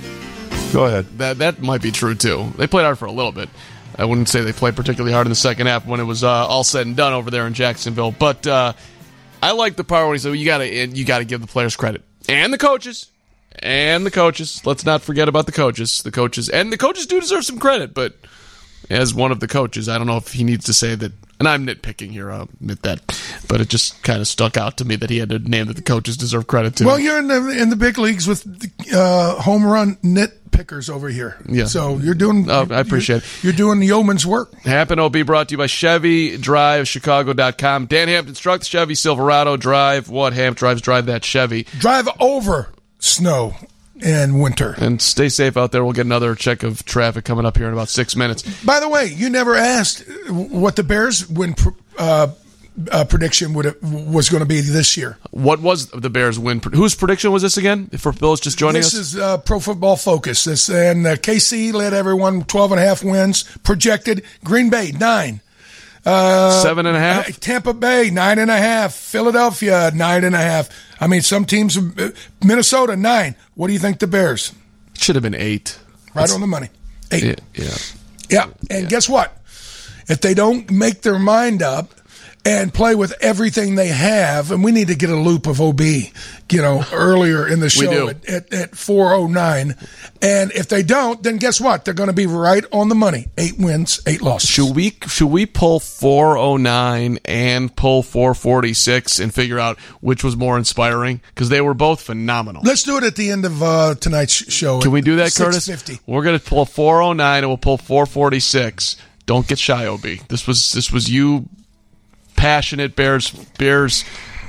Go ahead. That that might be true too. They played hard for a little bit. I wouldn't say they played particularly hard in the second half when it was uh, all said and done over there in Jacksonville. But uh, I like the part where he said, well, "You got to you got to give the players credit and the coaches and the coaches. Let's not forget about the coaches. The coaches and the coaches do deserve some credit. But as one of the coaches, I don't know if he needs to say that." And I'm nitpicking here, I'll admit that, but it just kind of stuck out to me that he had to name that the coaches deserve credit to. Well, you're in the in the big leagues with uh, home run nitpickers over here. Yeah. So you're doing. Oh, I appreciate you're, it. You're doing the yeoman's work. Happen O B brought to you by Chevy Drive Chicago dot com. Dan Hampton's truck, the Chevy Silverado. Drive what Hamp drives. Drive that Chevy. Drive over snow and winter. And stay safe out there. We'll get another check of traffic coming up here in about six minutes. By the way, you never asked what the Bears win uh, uh, prediction would was going to be this year. What was the Bears win? Whose prediction was this again? For those just joining this us? This is uh, Pro Football Focus. This and uh, K C led everyone twelve and a half wins projected. Green Bay nine. Uh, Seven and a half. Tampa Bay nine and a half. Philadelphia nine and a half. I mean, some teams. Minnesota nine. What do you think the Bears? It should have been eight. Right It's, on the money. Eight. Yeah. Yeah. yeah. And yeah. Guess what? If they don't make their mind up and play with everything they have, and we need to get a loop of O B, you know, earlier in the show at, at, at four oh nine. And if they don't, then guess what? They're going to be right on the money. Eight wins, eight losses. Should we should we pull four oh nine and pull four forty-six and figure out which was more inspiring? Because they were both phenomenal. Let's do it at the end of uh, tonight's show. Can we do that, Curtis? six fifty. We're going to pull four oh nine and we'll pull four forty-six. Don't get shy, O B. This was this was you, passionate Bears Bears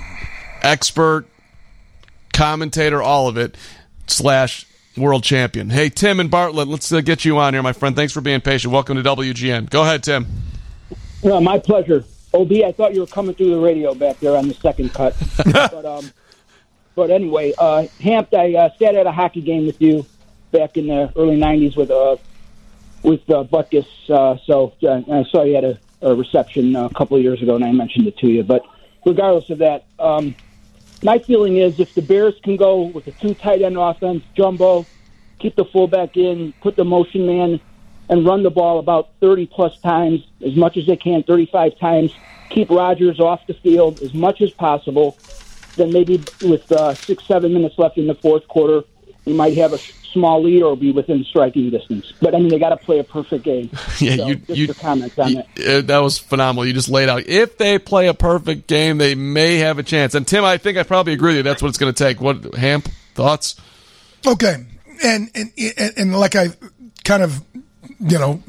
expert, commentator, all of it, slash world champion. Hey, Tim and Bartlett, let's uh, get you on here, my friend. Thanks for being patient. Welcome to W G N. Go ahead, Tim. Yeah, my pleasure. O B, I thought you were coming through the radio back there on the second cut. but um, but anyway, uh, Hamp, I uh, sat at a hockey game with you back in the early nineties with uh, with uh, Butkus. Uh, so uh, I saw you had a, a reception uh, a couple of years ago, and I mentioned it to you. But regardless of that, um, my feeling is if the Bears can go with a two tight end offense, jumbo, keep the fullback in, put the motion man, and run the ball about thirty plus times, as much as they can, thirty-five times, keep Rodgers off the field as much as possible, then maybe with uh, six, seven minutes left in the fourth quarter, you might have a small lead or be within striking distance. But, I mean, they got to play a perfect game. Yeah, so you, just you, your comments on you, that. That was phenomenal. You just laid out. If they play a perfect game, they may have a chance. And, Tim, I think I probably agree with you. That's what it's going to take. What, Hamp, thoughts? Okay. And, and, and, and like I kind of, you know,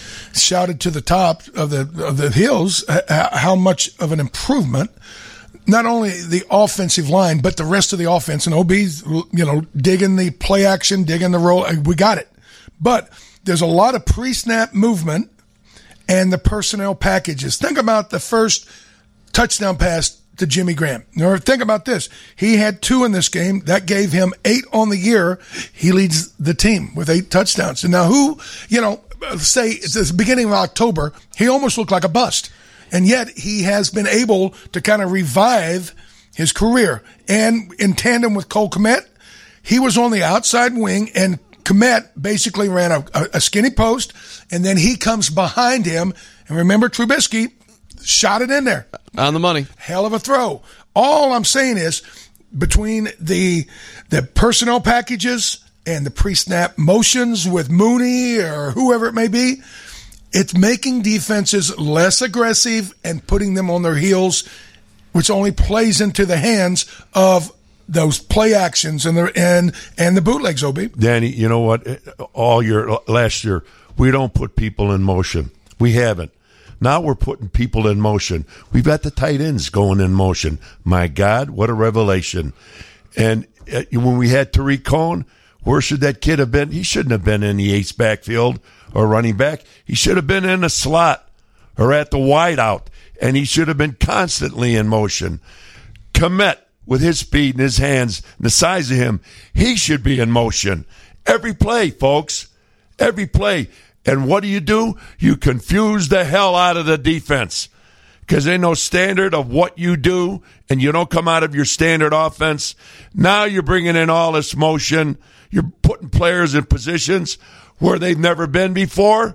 shouted to the top of the of the hills how much of an improvement not only the offensive line, but the rest of the offense. And O B's, you know, digging the play action, digging the roll. We got it. But there's a lot of pre-snap movement and the personnel packages. Think about the first touchdown pass to Jimmy Graham. Now, think about this. He had two in this game. That gave him eight on the year. He leads the team with eight touchdowns. And now who, you know, say it's the beginning of October, he almost looked like a bust. And yet he has been able to kind of revive his career. And in tandem with Cole Kmet, he was on the outside wing, and Kmet basically ran a, a skinny post, and then he comes behind him. And remember, Trubisky shot it in there. On the money. Hell of a throw. All I'm saying is, between the the personnel packages and the pre-snap motions with Mooney or whoever it may be, it's making defenses less aggressive and putting them on their heels, which only plays into the hands of those play actions and the and and the bootlegs. O B. Danny, you know what? All year last year, we don't put people in motion. We haven't. Now we're putting people in motion. We've got the tight ends going in motion. My God, what a revelation! And uh, when we had Tariq Cohen, where should that kid have been? He shouldn't have been in the eighth backfield or running back. He should have been in a slot or at the wideout, and he should have been constantly in motion. Kmet, with his speed and his hands and the size of him, he should be in motion. Every play, folks. Every play. And what do you do? You confuse the hell out of the defense because they know standard of what you do, and you don't come out of your standard offense. Now you're bringing in all this motion. You're putting players in positions where they've never been before.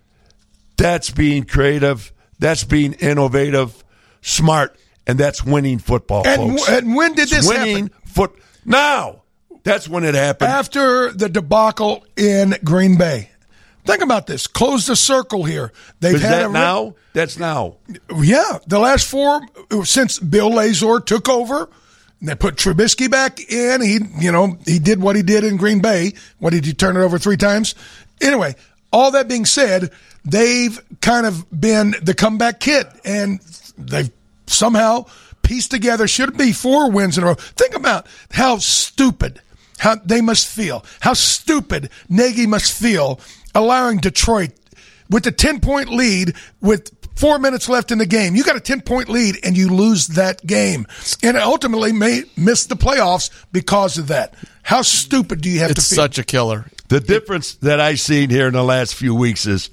That's being creative. That's being innovative, smart, and that's winning football, and, folks. And when did this winning happen? Foot now. That's when it happened. After the debacle in Green Bay. Think about this. Close the circle here. They've Is had that a, now? That's now. Yeah. The last four, since Bill Lazor took over, they put Trubisky back in. He, you know, he did what he did in Green Bay. What did he turn it over three times? Anyway, all that being said, they've kind of been the comeback kid, and they've somehow pieced together, should be four wins in a row. Think about how stupid how they must feel, how stupid Nagy must feel allowing Detroit with a ten-point lead with four minutes left in the game. You got a ten-point lead, and you lose that game. And ultimately may miss the playoffs because of that. How stupid do you have it's to feel? It's such a killer. The difference that I've seen here in the last few weeks is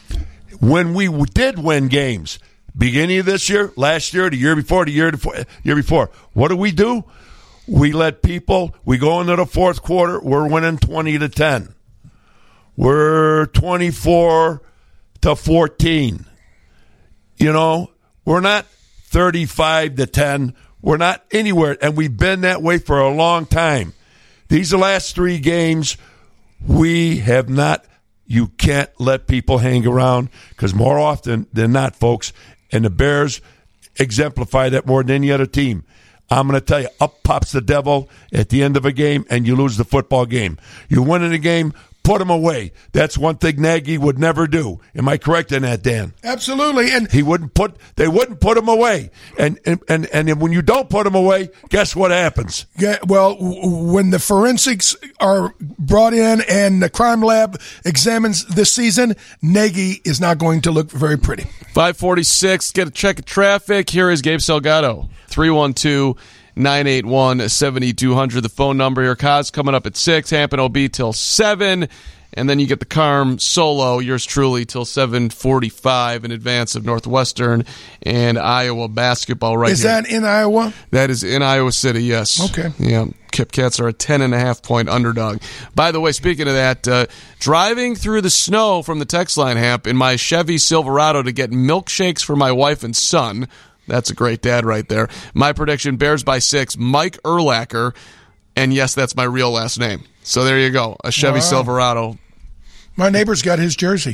when we did win games, beginning of this year, last year, the year before, the year before, year before, what do we do? We let people, we go into the fourth quarter, we're winning twenty to ten. We're twenty-four to fourteen. You know, we're not thirty-five to ten. We're not anywhere, and we've been that way for a long time. These last three games, we have not, you can't let people hang around because more often than not, folks, and the Bears exemplify that more than any other team. I'm going to tell you, up pops the devil at the end of a game, and you lose the football game. You win in a game, put them away. That's one thing Nagy would never do. Am I correct in that, Dan? Absolutely. And he wouldn't put. They wouldn't put them away. And and and, and when you don't put them away, guess what happens? Yeah. Well, when the forensics are brought in and the crime lab examines this season, Nagy is not going to look very pretty. five forty-six. Get a check of traffic. Here is Gabe Salgado. three one two, nine eight one, seven two zero zero. The phone number here. Kaz coming up at six. Hampton O B till seven. And then you get the Carm solo, yours truly, till seven forty-five in advance of Northwestern and Iowa basketball right is here. Is that in Iowa? That is in Iowa City, yes. Okay. Yeah, Kip Cats are a ten and a half point underdog. By the way, speaking of that, uh, driving through the snow from the text line, Hamp, in my Chevy Silverado to get milkshakes for my wife and son. That's a great dad right there. My prediction, Bears by six, Mike Urlacher, and yes, that's my real last name. So there you go, a Chevy wow. Silverado. My neighbor's got his jersey.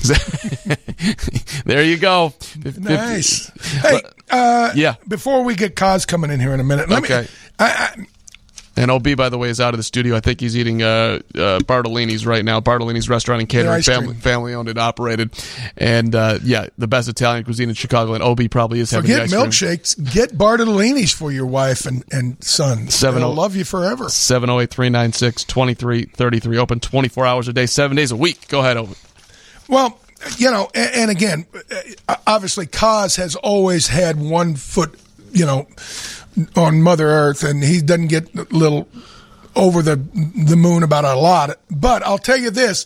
There you go. Nice. Hey, uh, yeah. Before we get Kaz coming in here in a minute, let okay. me. I, I, And O B, by the way, is out of the studio. I think he's eating uh, uh, Bartolini's right now. Bartolini's Restaurant and Catering, family, family owned and operated. And, uh, yeah, the best Italian cuisine in Chicago. And O B probably is having Forget the ice milkshakes. cream. Get Bartolini's for your wife and, and sons. Seven They'll oh- love you forever. seven oh eight, three nine six, two three three three. Open twenty-four hours a day, seven days a week. Go ahead, O B. Well, you know, and, and again, obviously, Kaz has always had one foot, you know, on Mother Earth, and he doesn't get a little over the the moon about a lot. But I'll tell you this,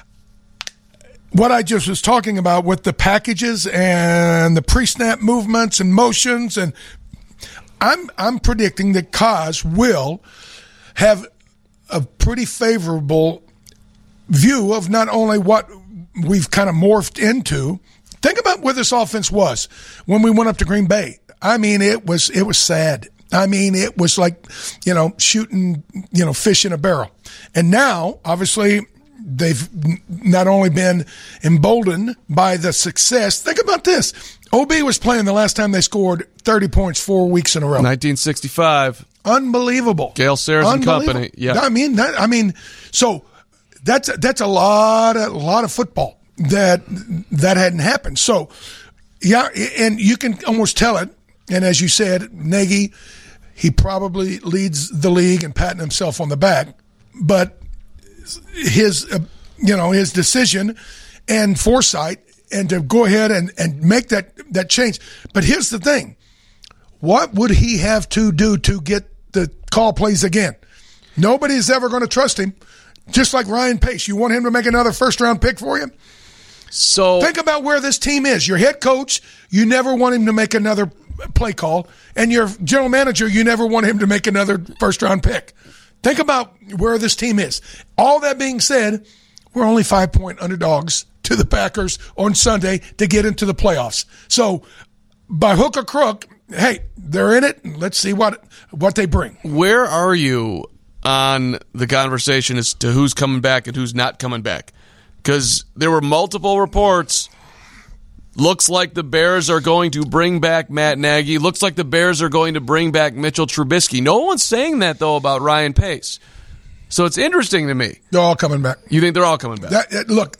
what I just was talking about with the packages and the pre-snap movements and motions, and I'm I'm predicting that Kaz will have a pretty favorable view of not only what we've kind of morphed into. Think about where this offense was when we went up to Green Bay. I mean, it was it was sad. I mean, it was like, you know, shooting, you know, fish in a barrel. And now, obviously, they've not only been emboldened by the success. Think about this. O B was playing the last time they scored thirty points four weeks in a row. nineteen sixty-five. Unbelievable. Gail Sayers and Company. Yeah. I mean, that, I mean, so that's that's a lot of, a lot of football that that hadn't happened. So, yeah, and you can almost tell it. And as you said, Nagy, he probably leads the league and patting himself on the back. But his, uh, you know, his decision and foresight and to go ahead and, and make that, that change. But here's the thing. What would he have to do to get the call plays again? Nobody's ever going to trust him. Just like Ryan Pace. You want him to make another first-round pick for you? So think about where this team is. Your head coach, you never want him to make another play call. And your general manager, you never want him to make another first-round pick. Think about where this team is. All that being said, we're only five-point underdogs to the Packers on Sunday to get into the playoffs. So by hook or crook, hey, they're in it. Let's see what what they bring. Where are you on the conversation as to who's coming back and who's not coming back? Because there were multiple reports. Looks like the Bears are going to bring back Matt Nagy. Looks like the Bears are going to bring back Mitchell Trubisky. No one's saying that, though, about Ryan Pace. So it's interesting to me. They're all coming back. You think they're all coming back? That, that, look,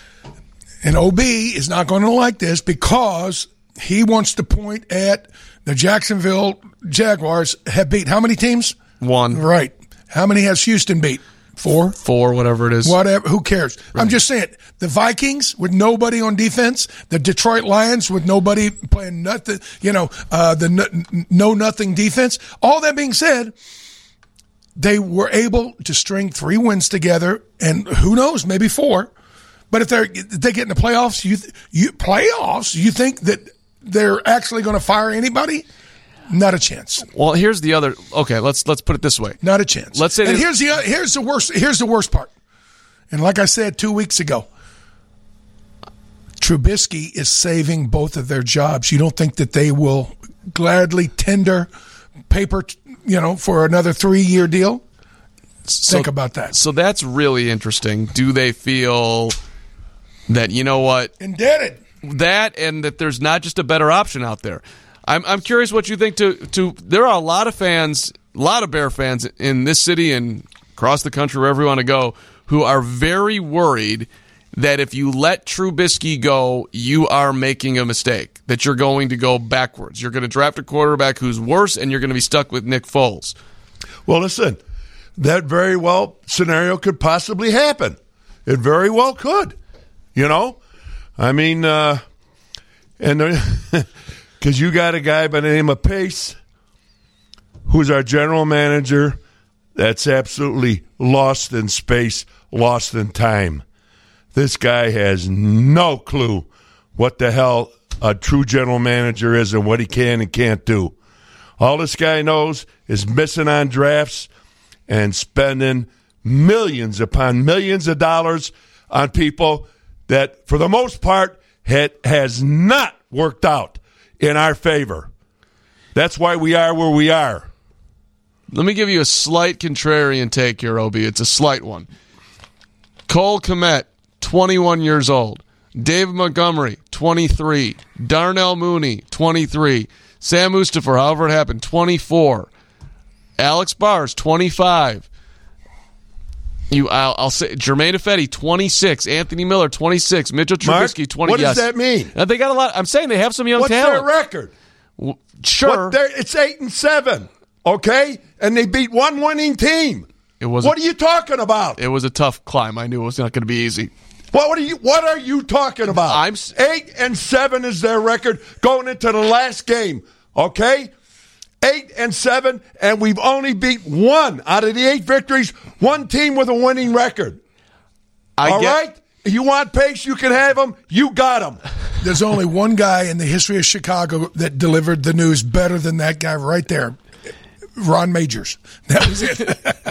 and O B is not going to like this because he wants to point at the Jacksonville Jaguars have beat how many teams? One. Right. How many has Houston beat? Four? Four, whatever it is. Whatever. Who cares? Right. I'm just saying, the Vikings with nobody on defense, the Detroit Lions with nobody playing nothing, you know, uh, the no, no nothing defense. All that being said, they were able to string three wins together, and who knows, maybe four. But if they're if they get in the playoffs, you you playoffs, you think that they're actually going to fire anybody? Not a chance. Well, here's the other. Okay, let's let's put it this way. Not a chance. Let's say. And here's the here's the worst. Here's the worst part. And like I said two weeks ago, Trubisky is saving both of their jobs. You don't think that they will gladly tender paper, you know, for another three-year deal? So, think about that. So that's really interesting. Do they feel that, you know what? Indebted. That and that there's not just a better option out there. I'm I'm curious what you think. To to there are a lot of fans, a lot of Bear fans in this city and across the country, wherever you want to go, who are very worried that if you let Trubisky go, you are making a mistake, that you're going to go backwards. You're going to draft a quarterback who's worse, and you're going to be stuck with Nick Foles. Well, listen, that very well scenario could possibly happen. It very well could. You know? I mean, uh, and because you got a guy by the name of Pace, who's our general manager, that's absolutely lost in space, lost in time. This guy has no clue what the hell a true general manager is and what he can and can't do. All this guy knows is missing on drafts and spending millions upon millions of dollars on people that, for the most part, had, has not worked out in our favor. That's why we are where we are. Let me give you a slight contrarian take here, Obi. It's a slight one. Cole Kmet, twenty-one years old. David Montgomery, twenty-three. Darnell Mooney, twenty-three. Sam Mustipher, however it happened, twenty-four. Alex Bars, twenty-five. You, I'll, I'll say Jermaine Ifedi, twenty-six. Anthony Miller, twenty-six. Mitchell Trubisky, twenty. What yes. does that mean? Uh, they got a lot. I'm saying they have some young What's talent. What's their record? W- sure. What it's eight and seven, okay? And they beat one winning team. It was. What a, are you talking about? It was a tough climb. I knew it was not going to be easy. What, what are you? What are you talking about? I'm eight and seven is their record going into the last game. Okay, eight and seven, and we've only beat one out of the eight victories. One team with a winning record. I All get, right. You want pace? You can have them. You got them. There's only one guy in the history of Chicago that delivered the news better than that guy right there. Ron Majors. That was it.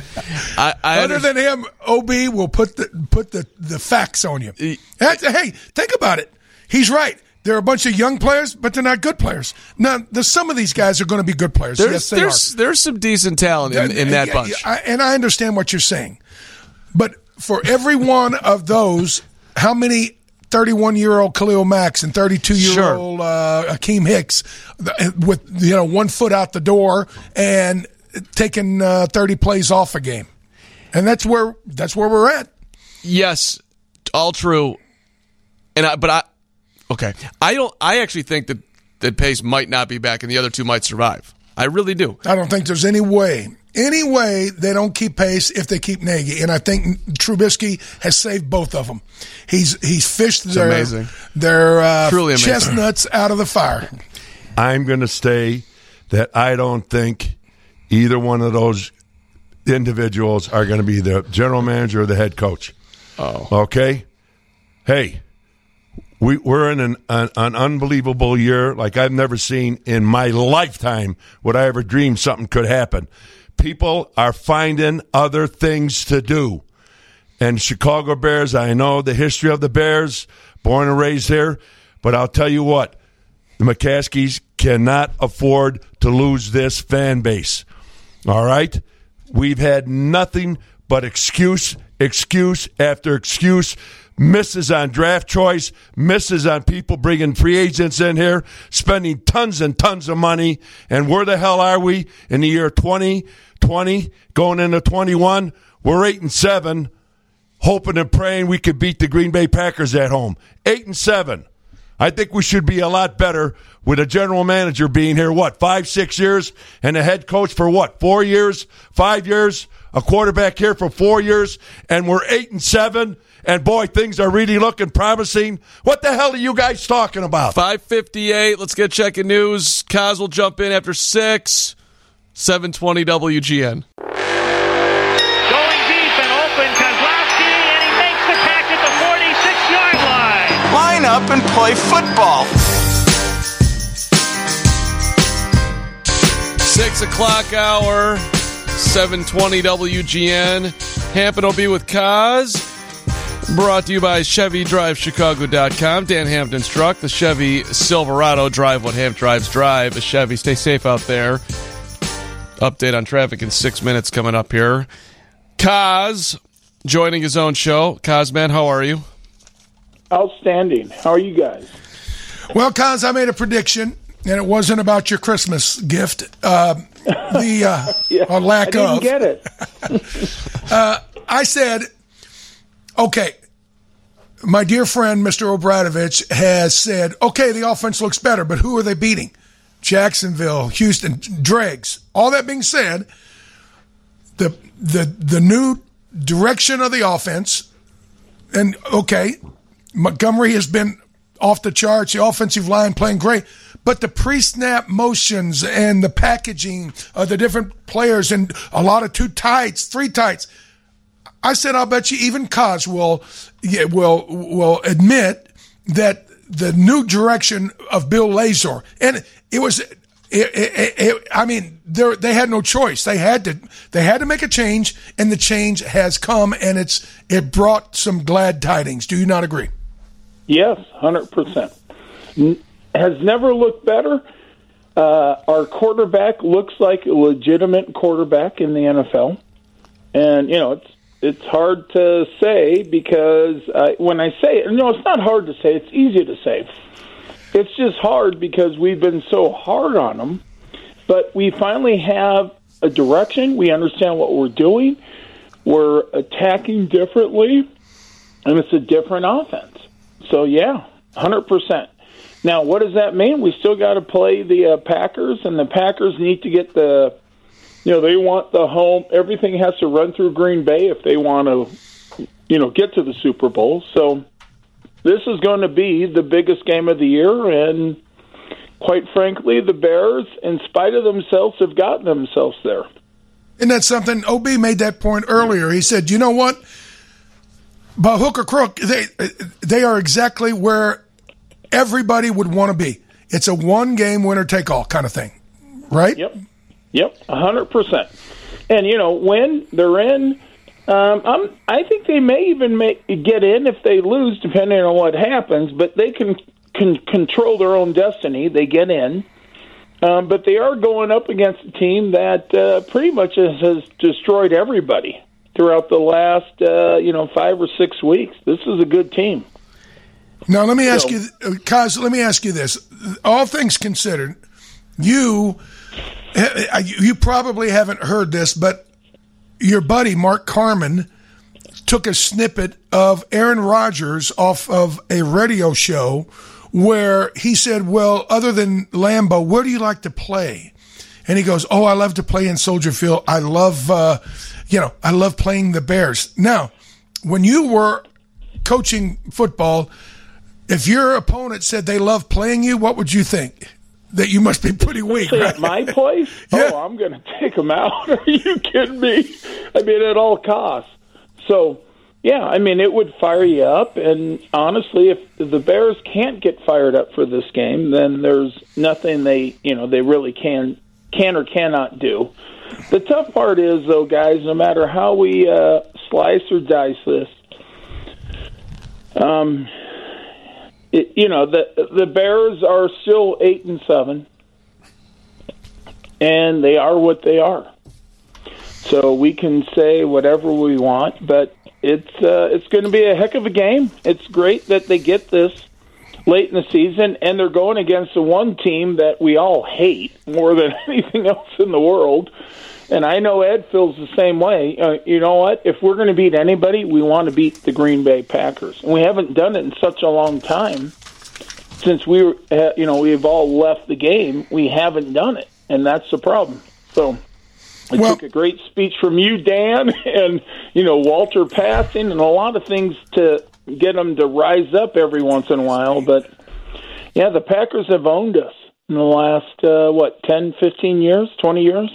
I, I Other than him, O B will put the put the, the facts on you. Hey, think about it. He's right. They're a bunch of young players, but they're not good players. Now, there's some of these guys are going to be good players. There's, yes, they there's, are. There's some decent talent in, in that yeah, bunch. I, and I understand what you're saying. But for every one of those, how many thirty-one-year-old Khalil Max and thirty-two-year-old sure. uh, Akeem Hicks with, you know, one foot out the door and taking uh, thirty plays off a game? And that's where that's where we're at. Yes, all true. And I, but I, okay, I don't. I actually think that that Pace might not be back, and the other two might survive. I really do. I don't think there's any way, any way they don't keep Pace if they keep Nagy, and I think Trubisky has saved both of them. He's he's fished it's their amazing. their uh, Truly amazing. chestnuts out of the fire. I'm going to say that I don't think either one of those individuals are going to be the general manager or the head coach. Oh, okay. Hey, we, we're in an, an, an unbelievable year like I've never seen in my lifetime. Would I ever dream something could happen? People are finding other things to do. And Chicago Bears, I know the history of the Bears, born and raised there, but I'll tell you what, the McCaskies cannot afford to lose this fan base. All right? We've had nothing but excuse, excuse after excuse. Misses on draft choice, misses on people bringing free agents in here, spending tons and tons of money. And where the hell are we in the year twenty twenty, going into twenty-one? We're eight and seven, hoping and praying we could beat the Green Bay Packers at home. Eight and seven. I think we should be a lot better with a general manager being here, what, five, six years, and a head coach for what, four years, five years, a quarterback here for four years, and we're eight and seven. And, boy, things are really looking promising. What the hell are you guys talking about? five fifty-eight. Let's get checking news. Kaz will jump in after six. seven twenty W G N. Going deep and open, Kozlowski, and he makes the catch at the forty-six-yard line. Line up and play football. Six o'clock hour. seven twenty W G N. Hampton will be with Kaz. Brought to you by Chevy Drive Chicago dot com. Dan Hampton's truck, the Chevy Silverado. Drive what Hamp drives. Drive a Chevy. Stay safe out there. Update on traffic in six minutes coming up here. Kaz joining his own show. Kaz, man, how are you? Outstanding. How are you guys? Well, Kaz, I made a prediction, and it wasn't about your Christmas gift. Uh, the uh, yeah, or lack I didn't of. get it. uh, I said, okay, my dear friend, Mister Obradovich, has said, okay, the offense looks better, but who are they beating? Jacksonville, Houston, dregs. All that being said, the the the new direction of the offense, and okay, Montgomery has been off the charts, the offensive line playing great, but the pre-snap motions and the packaging of the different players and a lot of two tights, three tights. I said, I'll bet you even Kaz will, yeah, will, will admit that the new direction of Bill Lazor, and it was, it, it, it, I mean, they they had no choice. They had to, they had to make a change, and the change has come, and it's, it brought some glad tidings. Do you not agree? Yes, one hundred percent. Has never looked better. Uh, our quarterback looks like a legitimate quarterback in the N F L. And, you know, it's it's hard to say because uh, when I say it, no, it's not hard to say. It's easy to say. It's just hard because we've been so hard on them. But we finally have a direction. We understand what we're doing. We're attacking differently, and it's a different offense. So, yeah, one hundred percent. Now, what does that mean? We still got to play the uh, Packers, and the Packers need to get the, you know, they want the home. Everything has to run through Green Bay if they want to, you know, get to the Super Bowl. So this is going to be the biggest game of the year, and quite frankly, the Bears, in spite of themselves, have gotten themselves there. Isn't that something? O B made that point earlier. He said, you know what? By hook or crook, they, they are exactly where everybody would want to be. It's a one-game winner-take-all kind of thing, right? Yep, yep, one hundred percent. And, you know, when they're in, um, I'm, I think they may even make, get in if they lose, depending on what happens, but they can, can control their own destiny. They get in. Um, but they are going up against a team that uh, pretty much has, has destroyed everybody throughout the last, uh, you know, five or six weeks. This is a good team. Now, let me ask so, you, Kaz, let me ask you this. All things considered, you you probably haven't heard this, but your buddy, Mark Carman, took a snippet of Aaron Rodgers off of a radio show where he said, well, other than Lambeau, where do you like to play? And he goes, oh, I love to play in Soldier Field. I love, uh, you know, I love playing the Bears. Now, when you were coaching football, if your opponent said they love playing you, what would you think? That you must be pretty weak, right? At my place? Yeah. Oh, I'm going to take them out. Are you kidding me? I mean, at all costs. So, yeah, I mean, it would fire you up. And honestly, if the Bears can't get fired up for this game, then there's nothing they, you know, they really can can or cannot do. The tough part is, though, guys, no matter how we uh, slice or dice this, um, it, you know, the the Bears are still eight and seven, and they are what they are. So we can say whatever we want, but it's uh, it's going to be a heck of a game. It's great that they get this late in the season, and they're going against the one team that we all hate more than anything else in the world. And I know Ed feels the same way. Uh, you know what? If we're going to beat anybody, we want to beat the Green Bay Packers. And we haven't done it in such a long time. Since we, were, uh, you know, we've all left the game, we haven't done it, and that's the problem. So I well, took a great speech from you, Dan, and, you know, Walter passing and a lot of things to get them to rise up every once in a while. But, yeah, the Packers have owned us in the last, uh, what, ten, fifteen years, twenty years?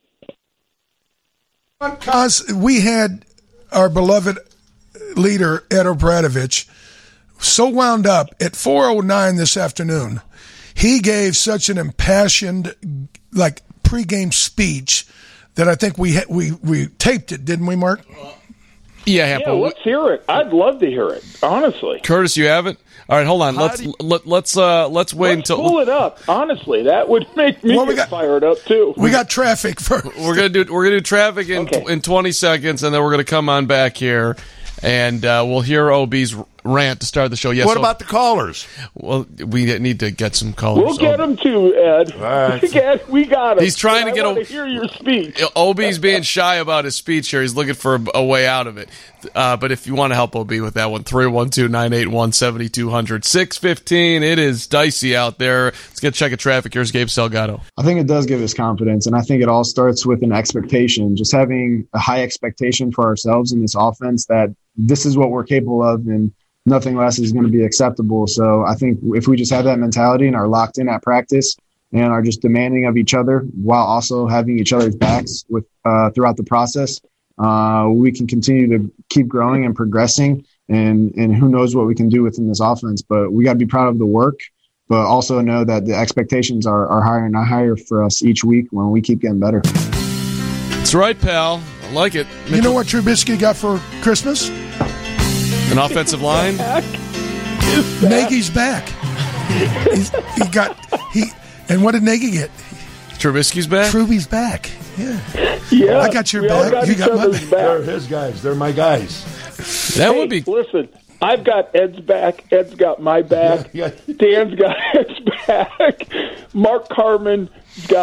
Because we had our beloved leader, Ed O'Bradovich, so wound up at four oh nine this afternoon. He gave such an impassioned, like, pregame speech that I think we we we taped it, didn't we, Mark? Yeah, Hample. Yeah, let's hear it. I'd love to hear it, honestly. Curtis, you have it? All right, hold on. How let's you, let, let's uh, let's wait let's until pull it up. Honestly, that would make me well, we get got, fired up too. We got traffic first. We're gonna do we're gonna do traffic in okay. in twenty seconds, and then we're gonna come on back here, and uh, we'll hear O B's rant to start the show. Yes. What so, about the callers? Well, we need to get some callers. We'll get them too, Ed. All right. We got it. He's trying to I get want a. To hear your speech. O B's being shy about his speech here. He's looking for a, a way out of it. Uh, but if you want to help O B with that one, three one two, nine eight one, seven two zero zero, six fifteen. It is dicey out there. Let's get a check of traffic. Here's Gabe Salgado. I think it does give us confidence, and I think it all starts with an expectation, just having a high expectation for ourselves in this offense that this is what we're capable of, and nothing less is going to be acceptable. So I think if we just have that mentality and are locked in at practice and are just demanding of each other while also having each other's backs with uh, throughout the process, uh, we can continue to keep growing and progressing. And, and who knows what we can do within this offense. But we got to be proud of the work, but also know that the expectations are, are higher and higher for us each week when we keep getting better. That's right, pal. I like it. You know what Trubisky got for Christmas? An offensive line? Nagy's back. He's, he got he, and what did Nagy get? Trubisky's back. Truby's back. Yeah, yeah. I got your we back. Got you got my back. back. They're his guys. They're my guys. That hey, would be. Listen, I've got Ed's back. Ed's got my back. Yeah, yeah. Dan's got Ed's back. Mark Carman's got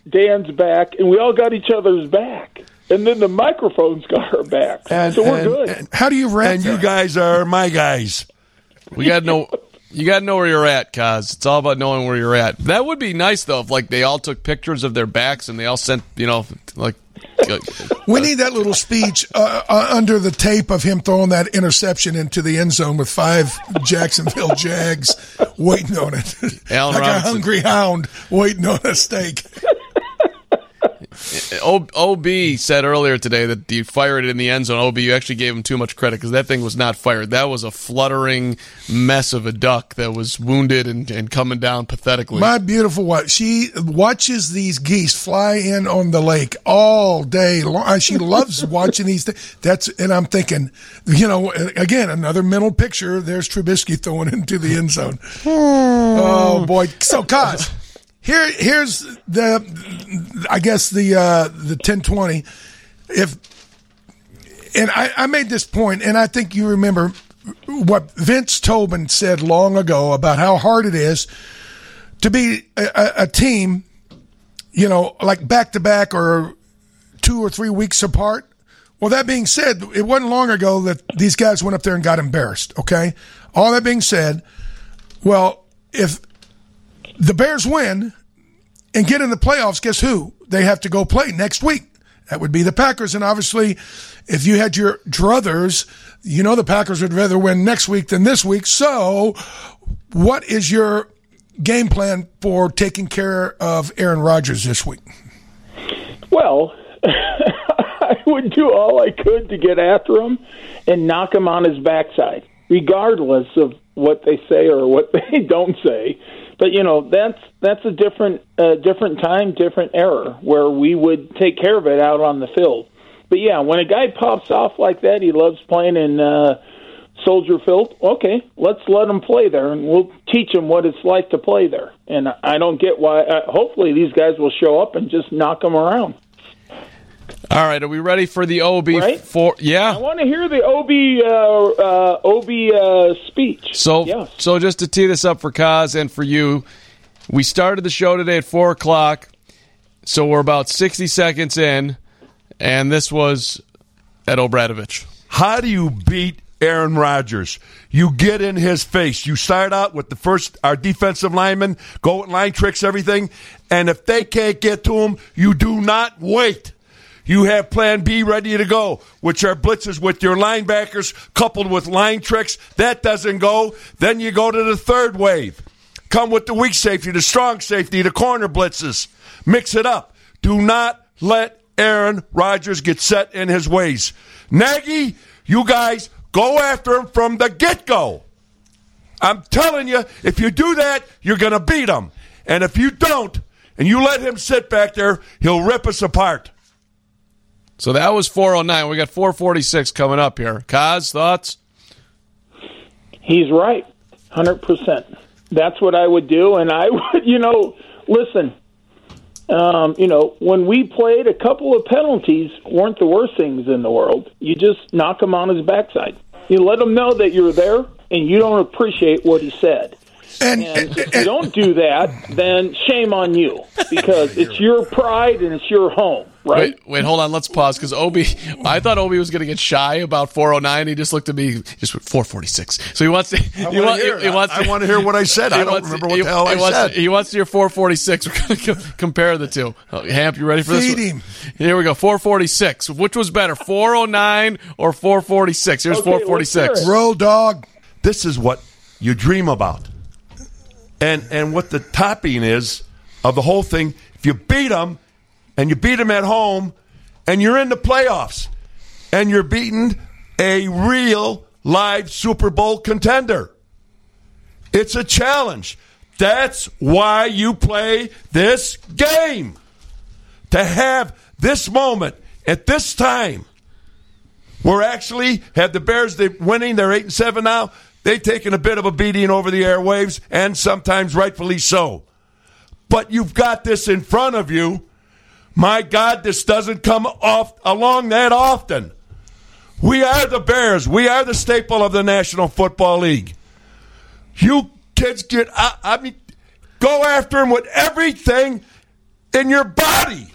Dan's back, and we all got each other's back. And then the microphone's got our back. And, so we're and, good. And, How do you rap And that? you guys are my guys. We got to know. You got to know where you're at, Kaz. It's all about knowing where you're at. That would be nice, though, if like they all took pictures of their backs and they all sent, you know, like. We need that little speech uh, uh, under the tape of him throwing that interception into the end zone with five Jacksonville Jags waiting on it. Alan like Robinson. a hungry hound waiting on a steak. O- OB said earlier today that you fired it in the end zone. O B, you actually gave him too much credit because that thing was not fired. That was a fluttering mess of a duck that was wounded and, and coming down pathetically. My beautiful wife, she watches these geese fly in on the lake all day long. She loves watching these things. That's, and I'm thinking, you know, again, another mental picture. There's Trubisky throwing into the end zone. Oh boy! So, Kaz. Here, here's the, I guess the uh, the ten twenty. If and I, I made this point, and I think you remember what Vince Tobin said long ago about how hard it is to be a, a team, you know, like back to back or two or three weeks apart. Well, that being said, it wasn't long ago that these guys went up there and got embarrassed. Okay, all that being said, well, if the Bears win and get in the playoffs, guess who they have to go play next week? That would be the Packers. And obviously, if you had your druthers, you know the Packers would rather win next week than this week. So what is your game plan for taking care of Aaron Rodgers this week? Well, I would do all I could to get after him and knock him on his backside, regardless of what they say or what they don't say. But, you know, that's that's a different uh, different time, different era where we would take care of it out on the field. But, yeah, when a guy pops off like that, he loves playing in uh, Soldier Field. Okay, let's let him play there, and we'll teach him what it's like to play there. And I don't get why. Uh, hopefully these guys will show up and just knock them around. All right, are we ready for the O B? Right? For yeah, I want to hear the O B uh, uh, O B uh, speech. So, yes. so just to tee this up for Kaz and for you, we started the show today at four o'clock, so we're about sixty seconds in, and this was Ed Obradovich. How do you beat Aaron Rodgers? You get in his face. You start out with the first, our defensive linemen, go with line tricks, everything, and if they can't get to him, you do not wait. You have plan B ready to go, which are blitzes with your linebackers coupled with line tricks. That doesn't go. Then you go to the third wave. Come with the weak safety, the strong safety, the corner blitzes. Mix it up. Do not let Aaron Rodgers get set in his ways. Nagy, you guys go after him from the get-go. I'm telling you, if you do that, you're going to beat him. And if you don't, and you let him sit back there, he'll rip us apart. So that was four oh nine. We got four forty-six coming up here. Kaz, thoughts? He's right, one hundred percent. That's what I would do. And I would, you know, listen, um, you know, when we played, a couple of penalties weren't the worst things in the world. You just knock him on his backside. You let him know that you're there and you don't appreciate what he said. And, and if you don't do that, then shame on you, because it's your pride and it's your home, right? Wait, wait, hold on. Let's pause, because Obi, I thought Obi was going to get shy about four oh nine. He just looked at me, just went four forty-six. So he wants to. He, want, hear, he, he wants I, to, I want to hear what I said. I don't wants, remember what he, the hell he I wants said. To, he wants to hear four forty-six. We're going to compare the two. Oh, Hamp, you ready for Feed this? him. Here we go. four forty-six. Which was better, four oh nine or four forty-six? Here's Okay, four forty-six. Roll, dog. This is what you dream about. And and what the topping is of the whole thing, if you beat them, and you beat them at home, and you're in the playoffs, and you're beating a real live Super Bowl contender. It's a challenge. That's why you play this game. To have this moment at this time. We're actually have the Bears they winning, they're eight and seven now. They've taken a bit of a beating over the airwaves, and sometimes rightfully so. But you've got this in front of you. My God, this doesn't come off along that often. We are the Bears. We are the staple of the National Football League. You kids get, I, I mean, go after them with everything in your body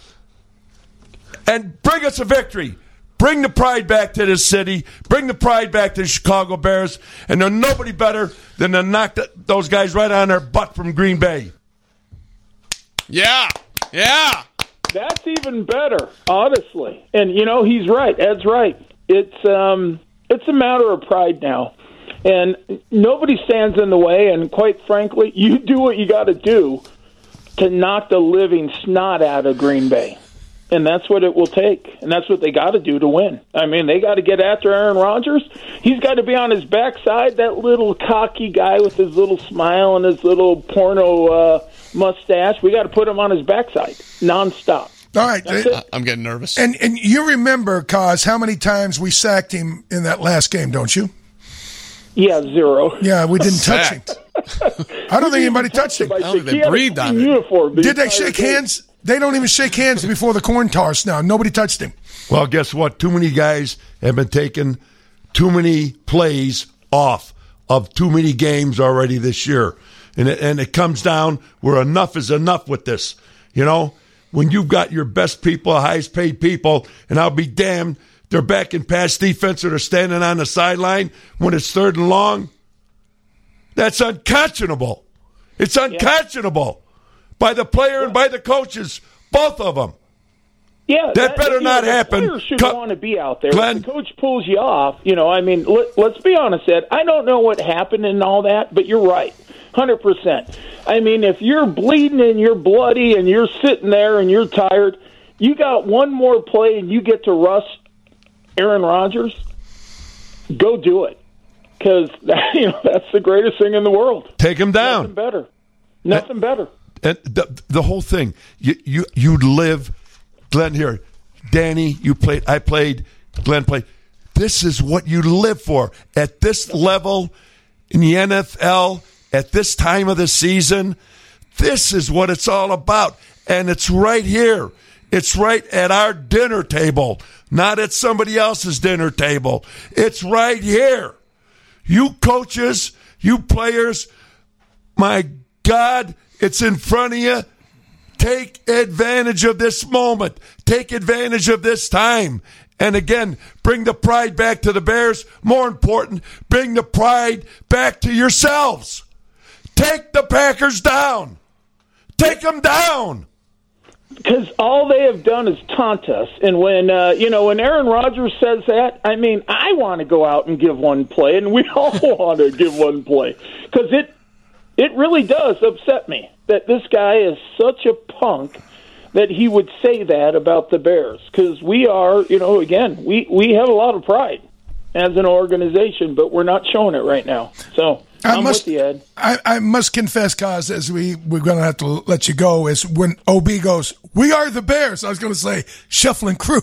and bring us a victory. Bring the pride back to this city. Bring the pride back to the Chicago Bears. And there's nobody better than to knock the, those guys right on their butt from Green Bay. Yeah. Yeah. That's even better, honestly. And, you know, he's right. Ed's right. It's um, it's a matter of pride now. And nobody stands in the way. And quite frankly, you do what you got to do to knock the living snot out of Green Bay. And that's what it will take. And that's what they got to do to win. I mean, they got to get after Aaron Rodgers. He's got to be on his backside, that little cocky guy with his little smile and his little porno uh, mustache. We got to put him on his backside nonstop. All right. Uh, I'm getting nervous. And and you remember, Kaz, how many times we sacked him in that last game, don't you? Yeah, zero. Yeah, we didn't touch him. I don't think anybody touched him. I don't think they breathed on it. Did they shake hands? They don't even shake hands before the corn toss now. Nobody touched him. Well, guess what? Too many guys have been taking too many plays off of too many games already this year. And it, and it comes down where enough is enough with this. You know, when you've got your best people, highest paid people, and I'll be damned, they're back in pass defense or they're standing on the sideline when it's third and long. That's unconscionable. It's unconscionable. By the player and by the coaches, both of them. Yeah, that, that better you not know, happen. Players should Co- want to be out there. Glenn? If the coach pulls you off, you know, I mean, let, let's be honest, Ed. I don't know what happened and all that, but you're right, one hundred percent. I mean, if you're bleeding and you're bloody and you're sitting there and you're tired, you got one more play and you get to rust Aaron Rodgers, go do it. Because, you know, that's the greatest thing in the world. Take him down. Nothing better. Nothing and, better. And the, the whole thing, you, you you live, Glenn here, Danny, you played, I played, Glenn played. This is what you live for. At this level in the N F L, at this time of the season, this is what it's all about. And it's right here. It's right at our dinner table, not at somebody else's dinner table. It's right here. You coaches, you players, my God, it's in front of you. Take advantage of this moment. Take advantage of this time. And again, bring the pride back to the Bears. More important, bring the pride back to yourselves. Take the Packers down. Take them down. Because all they have done is taunt us. And when, uh, you know, when Aaron Rodgers says that, I mean, I want to go out and give one play, and we all want to give one play. Because it, it really does upset me that this guy is such a punk that he would say that about the Bears. Because we are, you know, again, we, we have a lot of pride as an organization, but we're not showing it right now. So I I'm must, with you, Ed. I, I must confess, Kaz, as we, we're going to have to let you go, is when O B goes, we are the Bears, I was going to say, shuffling crew.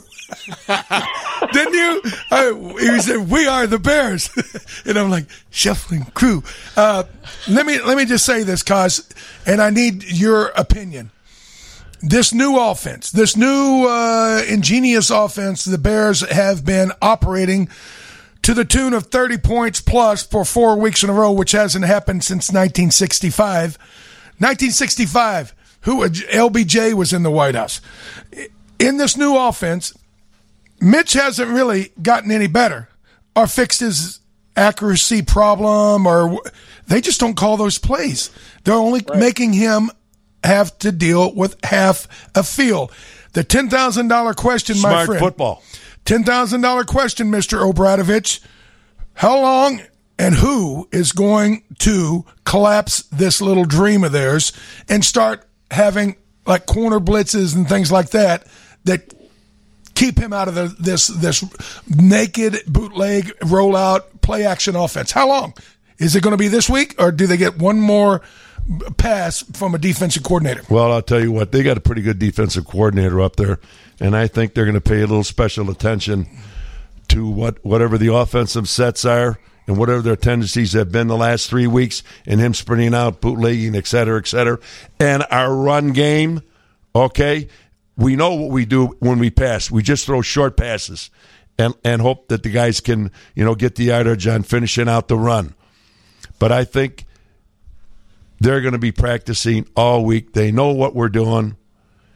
Didn't you? I, he said, we are the Bears. And I'm like, shuffling crew. Uh, let me let me just say this, Kaz, and I need your opinion. This new offense, this new uh, ingenious offense the Bears have been operating to the tune of thirty points plus for four weeks in a row, which hasn't happened since nineteen sixty-five. nineteen sixty-five, who L B J was in the White House. In this new offense, Mitch hasn't really gotten any better or fixed his accuracy problem, or they just don't call those plays. They're only right. making him have to deal with half a field. The ten thousand dollars question, Smart my friend. football. ten thousand dollars question, Mister Obradovich. How long and who is going to collapse this little dream of theirs and start having like corner blitzes and things like that that keep him out of the, this this naked bootleg rollout play action offense? How long? Is it going to be this week, or do they get one more pass from a defensive coordinator? Well, I'll tell you what, they got a pretty good defensive coordinator up there, and I think they're going to pay a little special attention to what whatever the offensive sets are and whatever their tendencies have been the last three weeks, and him sprinting out, bootlegging, et cetera, et cetera. And our run game, okay, we know what we do when we pass. We just throw short passes and, and hope that the guys can, you know, get the yardage on finishing out the run. But I think they're going to be practicing all week. They know what we're doing.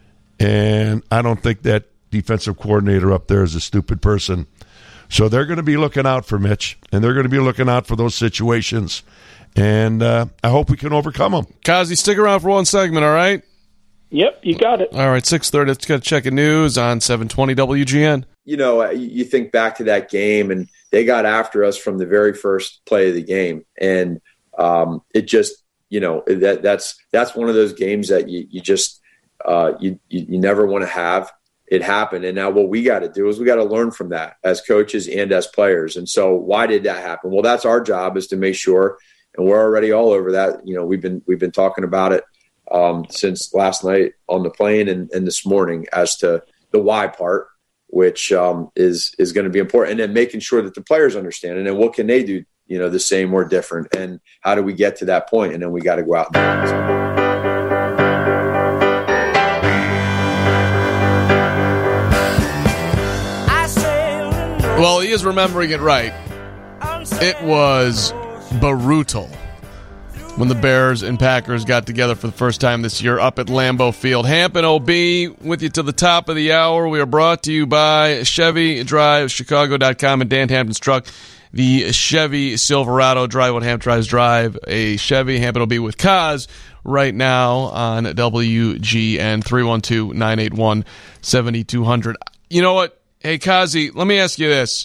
And I don't think that defensive coordinator up there is a stupid person. So they're going to be looking out for Mitch, and they're going to be looking out for those situations. And uh, I hope we can overcome them. Kazi, stick around for one segment, all right? Yep, you got it. All right, six thirty, let's go check in news on seven twenty W G N. You know, you think back to that game, and they got after us from the very first play of the game. And um, it just, you know, that that's that's one of those games that you, you just uh, you, you you never want to have it happen. And now what we got to do is we got to learn from that as coaches and as players. And so why did that happen? Well, that's our job, is to make sure, and we're already all over that. You know, we've been we've been talking about it um, since last night on the plane and, and this morning as to the why part, which um, is is going to be important, and then making sure that the players understand, and then what can they do, you know, the same or different, and how do we get to that point, and then we got to go out and do it. Well, he is remembering it right. It was brutal when the Bears and Packers got together for the first time this year up at Lambeau Field. Hamp and O B with you to the top of the hour. We are brought to you by Chevy Drive Chicago dot com and Dan Hampton's truck, the Chevy Silverado. Drive what Hamp drives. Drive a Chevy. Hamp and O B with Kaz right now on W G N three one two, nine eight one, seven two zero zero. You know what? Hey, Kazi, let me ask you this.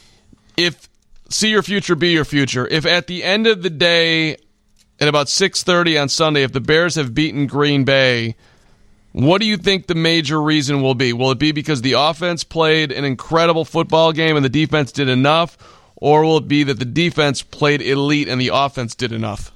If see your future, be your future. If at the end of the day, at about six thirty on Sunday, if the Bears have beaten Green Bay, what do you think the major reason will be? Will it be because the offense played an incredible football game and the defense did enough? Or will it be that the defense played elite and the offense did enough?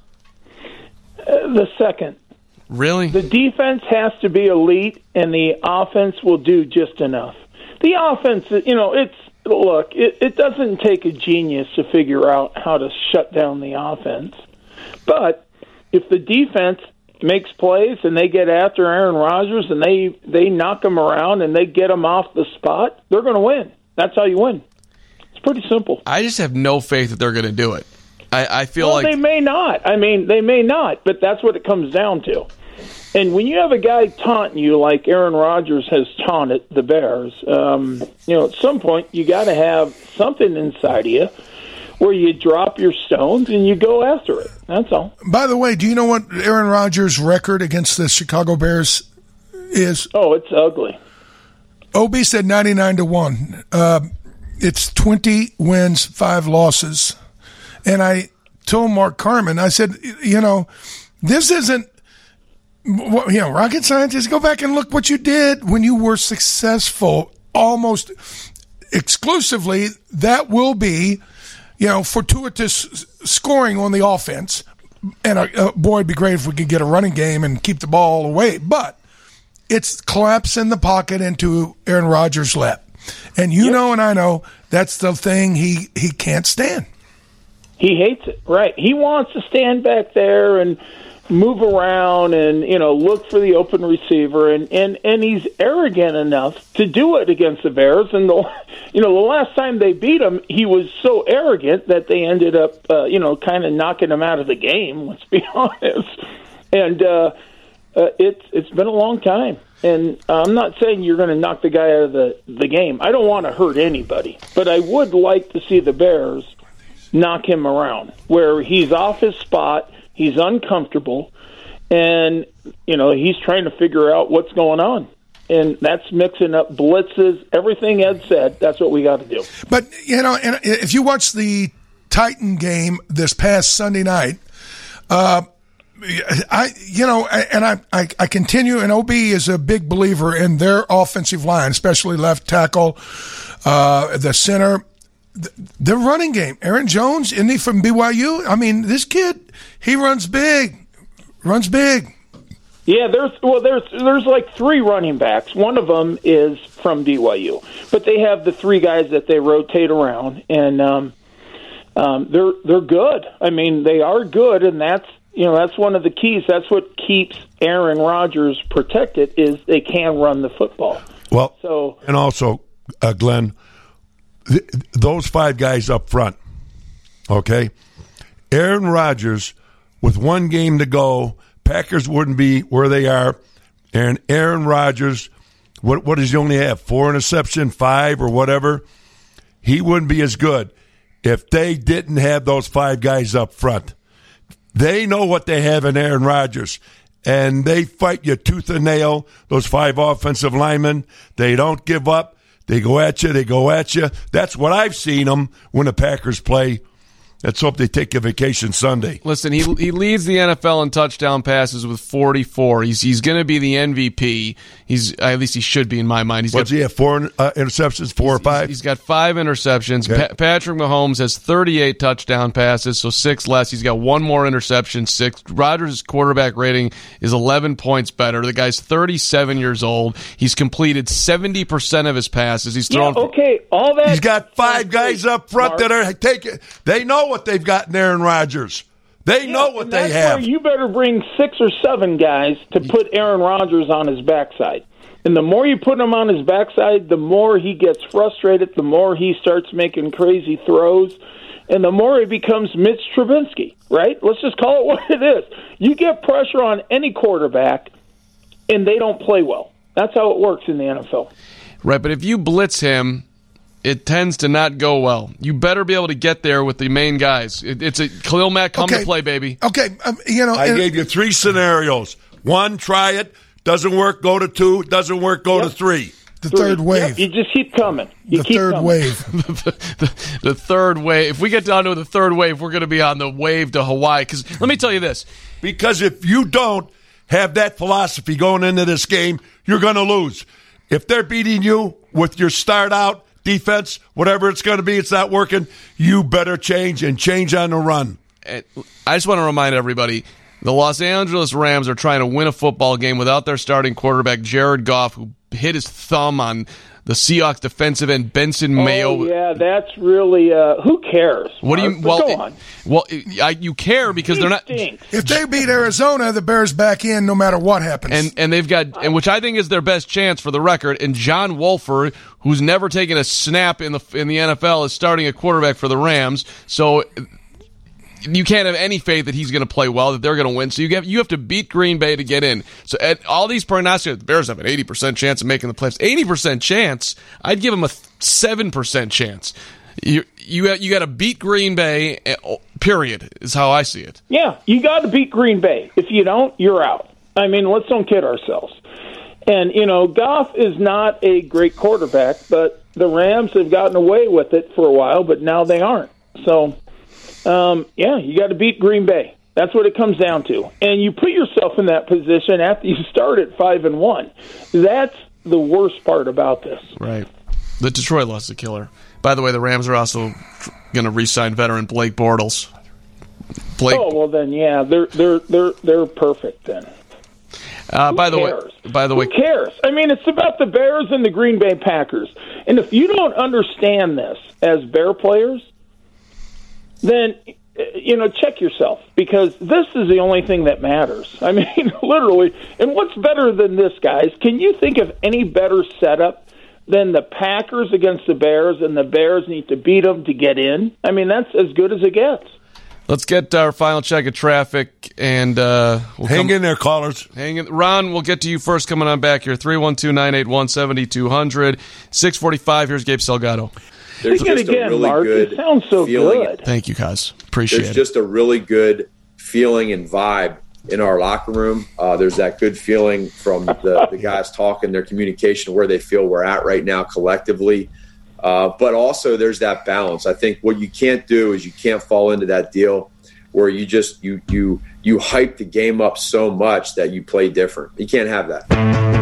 Uh, the second. Really? The defense has to be elite and the offense will do just enough. The offense, you know, it's look, it, it doesn't take a genius to figure out how to shut down the offense. But if the defense makes plays and they get after Aaron Rodgers and they, they knock him around and they get him off the spot, they're going to win. That's how you win. It's pretty simple. I just have no faith that they're going to do it. I, I feel well, like they may not. I mean, they may not, but that's what it comes down to. And when you have a guy taunting you like Aaron Rodgers has taunted the Bears, um, you know, at some point you got to have something inside of you where you drop your stones and you go after it. That's all. By the way, do you know what Aaron Rodgers' record against the Chicago Bears is? Oh, it's ugly. O B said ninety-nine to one. Uh, it's twenty wins, five losses. And I told Mark Carman, I said, you know, this isn't, you know, rocket scientists, go back and look what you did when you were successful almost exclusively. That will be, you know, fortuitous scoring on the offense. And uh, uh, boy, it'd be great if we could get a running game and keep the ball away. But it's collapse in the pocket into Aaron Rodgers' lap. And you yep. know and I know that's the thing he, he can't stand. He hates it, right. He wants to stand back there and move around and, you know, look for the open receiver, and, and, and he's arrogant enough to do it against the Bears. And, the you know, the last time they beat him, he was so arrogant that they ended up, uh, you know, kind of knocking him out of the game, let's be honest. And uh, uh, it's it's been a long time. And I'm not saying you're going to knock the guy out of the, the game. I don't want to hurt anybody. But I would like to see the Bears knock him around, where he's off his spot, he's uncomfortable, and, you know, he's trying to figure out what's going on. And that's mixing up blitzes, everything Ed said. That's what we got to do. But, you know, and if you watch the Titan game this past Sunday night, uh, I, you know, and I, I, I continue, and O B is a big believer in their offensive line, especially left tackle, uh, the center. The running game. Aaron Jones, isn't he from B Y U? I mean, this kid, he runs big, runs big. Yeah, there's well, there's there's like three running backs. One of them is from B Y U, but they have the three guys that they rotate around, and um, um, they're they're good. I mean, they are good, and that's you know that's one of the keys. That's what keeps Aaron Rodgers protected, is they can run the football. Well, so and also, uh, Glenn. Th- those five guys up front, okay? Aaron Rodgers, with one game to go, Packers wouldn't be where they are, and Aaron Rodgers what what does he only have? Four interception, five or whatever? He wouldn't be as good if they didn't have those five guys up front. They know what they have in Aaron Rodgers, and they fight you tooth and nail, those five offensive linemen. They don't give up. They go at you. They go at you. That's what I've seen them when the Packers play. Let's hope they take a vacation Sunday. Listen, he he leads the N F L in touchdown passes with forty-four. He's he's going to be the M V P. He's at least he should be in my mind. He's What's got, he have? Four uh, interceptions, four or five. He's got five interceptions. Okay. Pa- Patrick Mahomes has thirty-eight touchdown passes, so six less. He's got one more interception, six. Rodgers' quarterback rating is eleven points better. The guy's thirty-seven years old. He's completed seventy percent of his passes. He's thrown. Yeah, okay, all that. He's got five guys up front Mark. that are taking. They know what they've got in Aaron Rodgers. They Yeah, know what and they that's have. where you better bring six or seven guys to put Aaron Rodgers on his backside. And the more you put him on his backside, the more he gets frustrated, the more he starts making crazy throws, and the more he becomes Mitch Trubisky, right? Let's just call it what it is. You get pressure on any quarterback, and they don't play well. That's how it works in the N F L. Right, but if you blitz him, it tends to not go well. You better be able to get there with the main guys. It, it's a Khalil Mack come Okay. to play, baby. Okay, um, you know, I and- gave you three scenarios. One, try it. Doesn't work, go to two. Doesn't work, go to three. The third wave. Yep, you just keep coming. You the keep third coming. wave. the, the third wave. If we get down to the third wave, we're going to be on the wave to Hawaii. Because let me tell you this. Because if you don't have that philosophy going into this game, you're going to lose. If they're beating you with your start out, defense, whatever it's going to be, it's not working, you better change and change on the run. And I just want to remind everybody, the Los Angeles Rams are trying to win a football game without their starting quarterback, Jared Goff, who hit his thumb on the Seahawks defensive end, Benson Mayo. Oh, yeah, that's really, uh, who cares? What do you, Mark? well, Go it- on. well, it- I, you care because they're not, If they beat Arizona, the Bears back in no matter what happens. and and they've got, and which I think is their best chance for the record. And John Wolford, who's never taken a snap in the in the N F L, is starting a quarterback for the Rams. So you can't have any faith that he's going to play well, that they're going to win. So you have you have to beat Green Bay to get in. So at all these prognosticators, the Bears have an eighty percent chance of making the playoffs. eighty percent chance? I'd give them a seven percent chance. You you you got to beat Green Bay. Period is how I see it. Yeah, you got to beat Green Bay. If you don't, you're out. I mean, let's don't kid ourselves. And, you know, Goff is not a great quarterback, but the Rams have gotten away with it for a while, but now they aren't. So, um, yeah, you got to beat Green Bay. That's what it comes down to. And you put yourself in that position after you start at five and one. That's the worst part about this. Right. The Detroit loss is a killer. By the way, the Rams are also going to re-sign veteran Blake Bortles. Blake. Oh well, then yeah, they're they're they're they're perfect then. Uh, by the cares? way, by the way, Who cares? I mean, it's about the Bears and the Green Bay Packers. And if you don't understand this as Bear players, then you know, check yourself, because this is the only thing that matters. I mean, literally. And what's better than this, guys? Can you think of any better setup than the Packers against the Bears, and the Bears need to beat them to get in? I mean, that's as good as it gets. let's get our final check of traffic, and uh, we'll hang come, in there, callers. Hang in, Ron. We'll get to you first. Coming on back here, three one two nine eight one seventy two hundred six forty five. Here's Gabe Salgado. There's Think it just a again, really Mark. good It sounds so feeling. good. Thank you, guys. Appreciate There's it. just a really good feeling and vibe in our locker room. Uh, there's that good feeling from the, the guys talking, their communication, where they feel we're at right now collectively. Uh, but also there's that balance. I think what you can't do is you can't fall into that deal where you just you you you hype the game up so much that you play different. You can't have that.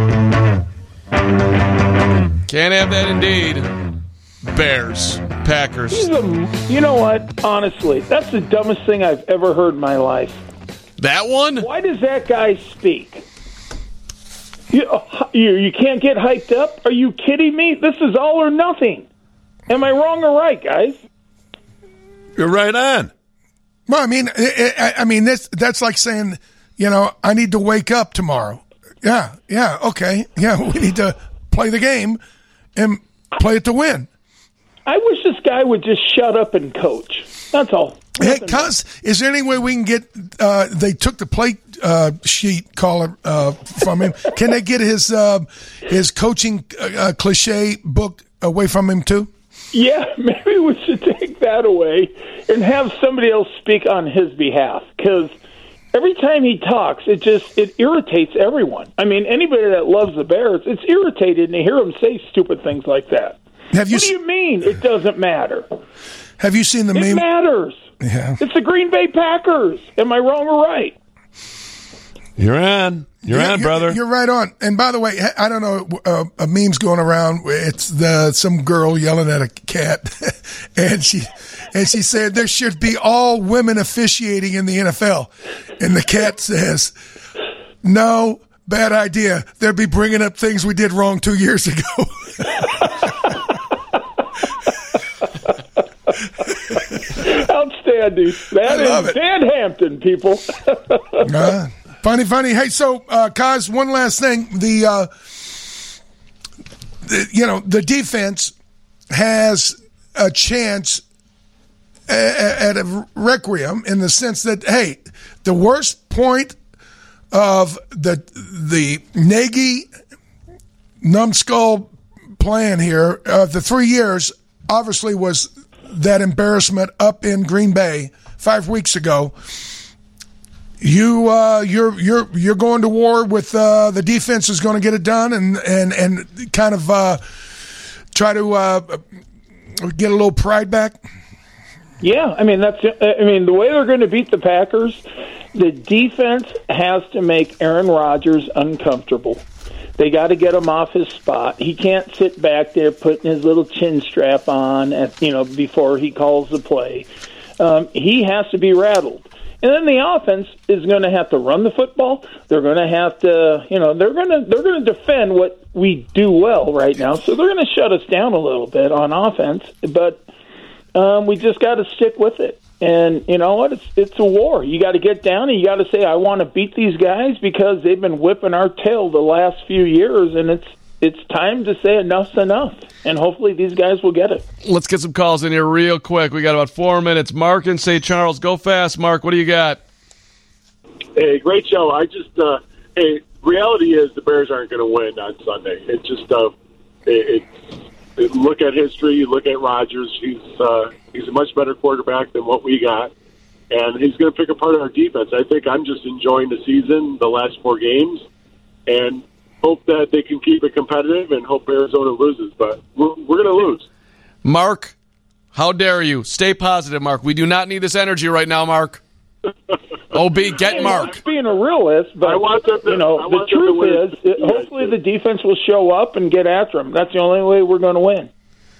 Can't have that indeed. Bears, Packers. He's a, you know what? Honestly, that's the dumbest thing I've ever heard in my life. That one? Why does that guy speak? You, you, you can't get hyped up? Are you kidding me? This is all or nothing. Am I wrong or right, guys? You're right on. Well, I mean, I, I, I mean, this that's like saying, you know, I need to wake up tomorrow. Yeah, yeah, okay, yeah, we need to play the game and play it to win. I wish this guy would just shut up and coach. That's all. Hey, cuz, is there any way we can get? Uh, they took the plate uh, sheet caller uh, from him. Can they get his uh, his coaching uh, cliche book away from him too? Yeah, maybe we should take that away and have somebody else speak on his behalf, because every time he talks, it just it irritates everyone. I mean, anybody that loves the Bears, it's irritated to hear him say stupid things like that. Have you what do you mean it doesn't matter? Have you seen the it meme? It matters. Yeah. It's the Green Bay Packers. Am I wrong or right? You're on. You're, you're on, brother. You're, you're right on. And by the way, I don't know, uh, a meme's going around. It's the some girl yelling at a cat, and she and she said there should be all women officiating in the N F L. And the cat says, "No, bad idea. They'd be bringing up things we did wrong two years ago." Outstanding. That is Dan Hampton, people. uh, funny, funny. Hey, so, uh, Kaz, one last thing. The, uh, the, you know, the defense has a chance at, at a requiem in the sense that, hey, the worst point of the the Nagy numbskull plan here of the three years obviously was that embarrassment up in Green Bay five weeks ago. You, uh, you're you're you're going to war with uh, the defense is going to get it done, and and and kind of uh, try to uh, get a little pride back. Yeah, I mean that's. I mean the way they're going to beat the Packers, the defense has to make Aaron Rodgers uncomfortable. They got to get him off his spot. He can't sit back there putting his little chin strap on, at, you know, before he calls the play. Um, he has to be rattled. And then the offense is going to have to run the football. They're going to have to, you know, they're going to they're going to defend what we do well right now. So they're going to shut us down a little bit on offense. But um, we just got to stick with it. And you know what? It's it's a war. You got to get down and you got to say, I want to beat these guys because they've been whipping our tail the last few years, and it's it's time to say enough's enough. And hopefully these guys will get it. Let's get some calls in here real quick. We got about four minutes. Mark in Saint Charles, go fast. Mark, what do you got? Hey, great show. I just uh, hey, reality is the Bears aren't going to win on Sunday. It just uh, it, it, look at history. You look at Rodgers. He's uh, he's a much better quarterback than what we got, and he's going to pick apart our defense. I think I'm just enjoying the season, the last four games, and hope that they can keep it competitive and hope Arizona loses. But we're, we're going to lose. Mark, how dare you? Stay positive, Mark. We do not need this energy right now, Mark. O B, get hey, Mark. Mark's being a realist, but I want them to, you know, I the want them to truth win. is, it, hopefully the defense will show up and get after them. That's the only way we're going to win.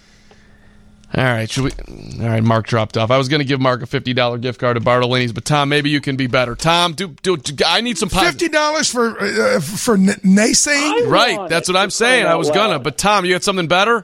All right, should we? All right, Mark dropped off. I was going to give Mark a fifty dollars gift card to Bartolini's, but Tom, maybe you can be better. Tom, do do. do I need some positive. Fifty dollars for uh, for n- naysaying. Right, that's what I'm saying. I was gonna, but Tom, you had something better.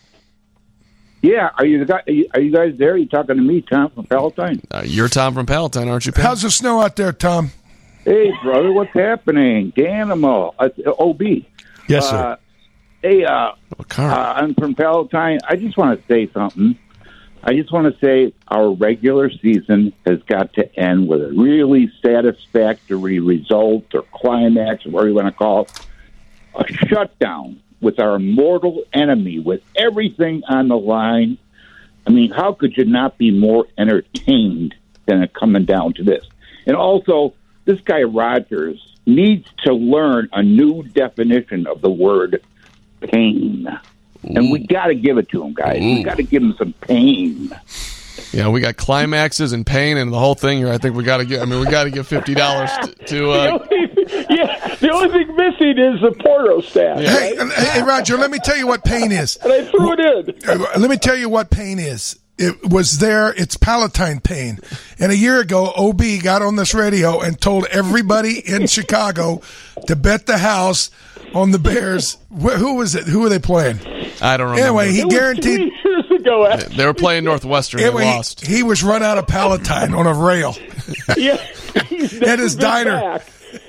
Yeah, are you the guy? Are you, are you guys there? Are you talking to me, Tom from Palatine? Uh, you're Tom from Palatine, aren't you, Pam? How's the snow out there, Tom? Hey, brother, what's happening? Danimal, uh, O B. Yes, sir. Uh, hey, uh, uh, I'm from Palatine. I just want to say something. I just want to say our regular season has got to end with a really satisfactory result or climax, or whatever you want to call it. A shutdown with our mortal enemy, with everything on the line. I mean, how could you not be more entertained than it coming down to this? And also, this guy Rodgers needs to learn a new definition of the word pain. And we got to give it to him, guys. Ooh. We got to give him some pain. Yeah, we got climaxes and pain and the whole thing here. I think we got to get. I mean, we got to give fifty dollars to. to uh, the only, yeah, the only thing missing is the Porto staff. Yeah. Hey, right? hey, Roger, let me tell you what pain is. And I threw it in. Let me tell you what pain is. It was there. It's Palatine pain. And a year ago, O B got on this radio and told everybody in Chicago to bet the house on the Bears. Wh- who was it? Who were they playing? I don't remember. Anyway, he It was guaranteed. three years ago. Actually. They were playing Northwestern. Anyway, they he- lost. He, was run out of Palatine on a rail Yeah, he's at his never been diner. back.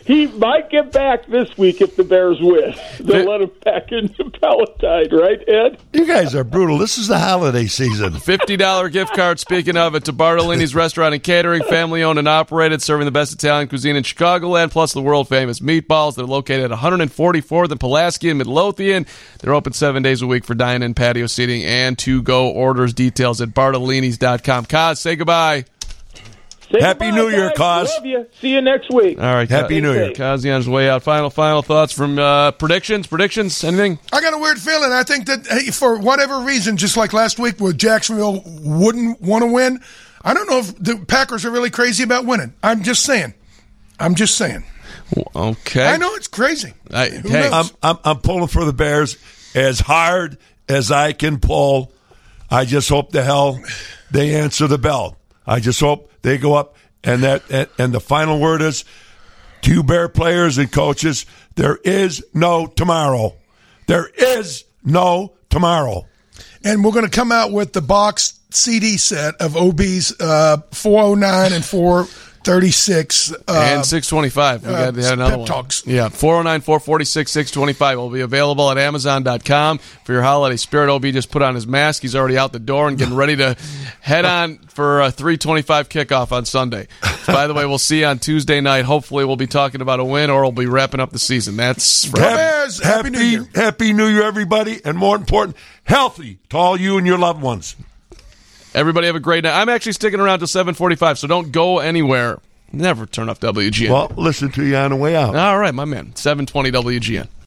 he might get back this week if the Bears win. They'll let him back into Palatine, right, Ed? You guys are brutal. This is the holiday season. fifty dollars gift card, speaking of it, to Bartolini's Restaurant and Catering, family-owned and operated, serving the best Italian cuisine in Chicagoland, plus the world-famous meatballs. They're located at one forty-fourth and Pulaski in Midlothian. They're open seven days a week for dine-in, patio seating, and to-go orders. Details at bartolinis dot com. Kaz, say goodbye. Say Happy goodbye, New Year, guys. Kaz. Love you. See you next week. All right. Happy Kaz. New Year. Kazi on his way out. Final, final thoughts from uh, predictions? Predictions? Anything? I got a weird feeling. I think that hey, for whatever reason, just like last week where Jacksonville wouldn't want to win, I don't know if the Packers are really crazy about winning. I'm just saying. I'm just saying. Okay. I know it's crazy. I, Who hey, knows? I'm, I'm I'm pulling for the Bears as hard as I can pull. I just hope the hell they answer the bell. I just hope they go up, and that and, and the final word is to you Bear players and coaches, there is no tomorrow. There is no tomorrow. And we're going to come out with the box C D set of O B's uh, four oh nine and four thirty-six. Uh, and six twenty-five. We got uh, had another pep one. talks. Yeah, four oh nine, four forty-six, six twenty-five will be available at amazon dot com for your holiday spirit. O B just put on his mask. He's already out the door and getting ready to head on for a three twenty-five kickoff on Sunday. By the way, we'll see you on Tuesday night. Hopefully we'll be talking about a win or we'll be wrapping up the season. That's right. Bears, happy, happy New Year. Happy New Year, everybody. And more important, healthy to all you and your loved ones. Everybody have a great night. I'm actually sticking around till seven forty-five, so don't go anywhere. Never turn off W G N. Well, listen to you on the way out. All right, my man. seven twenty W G N.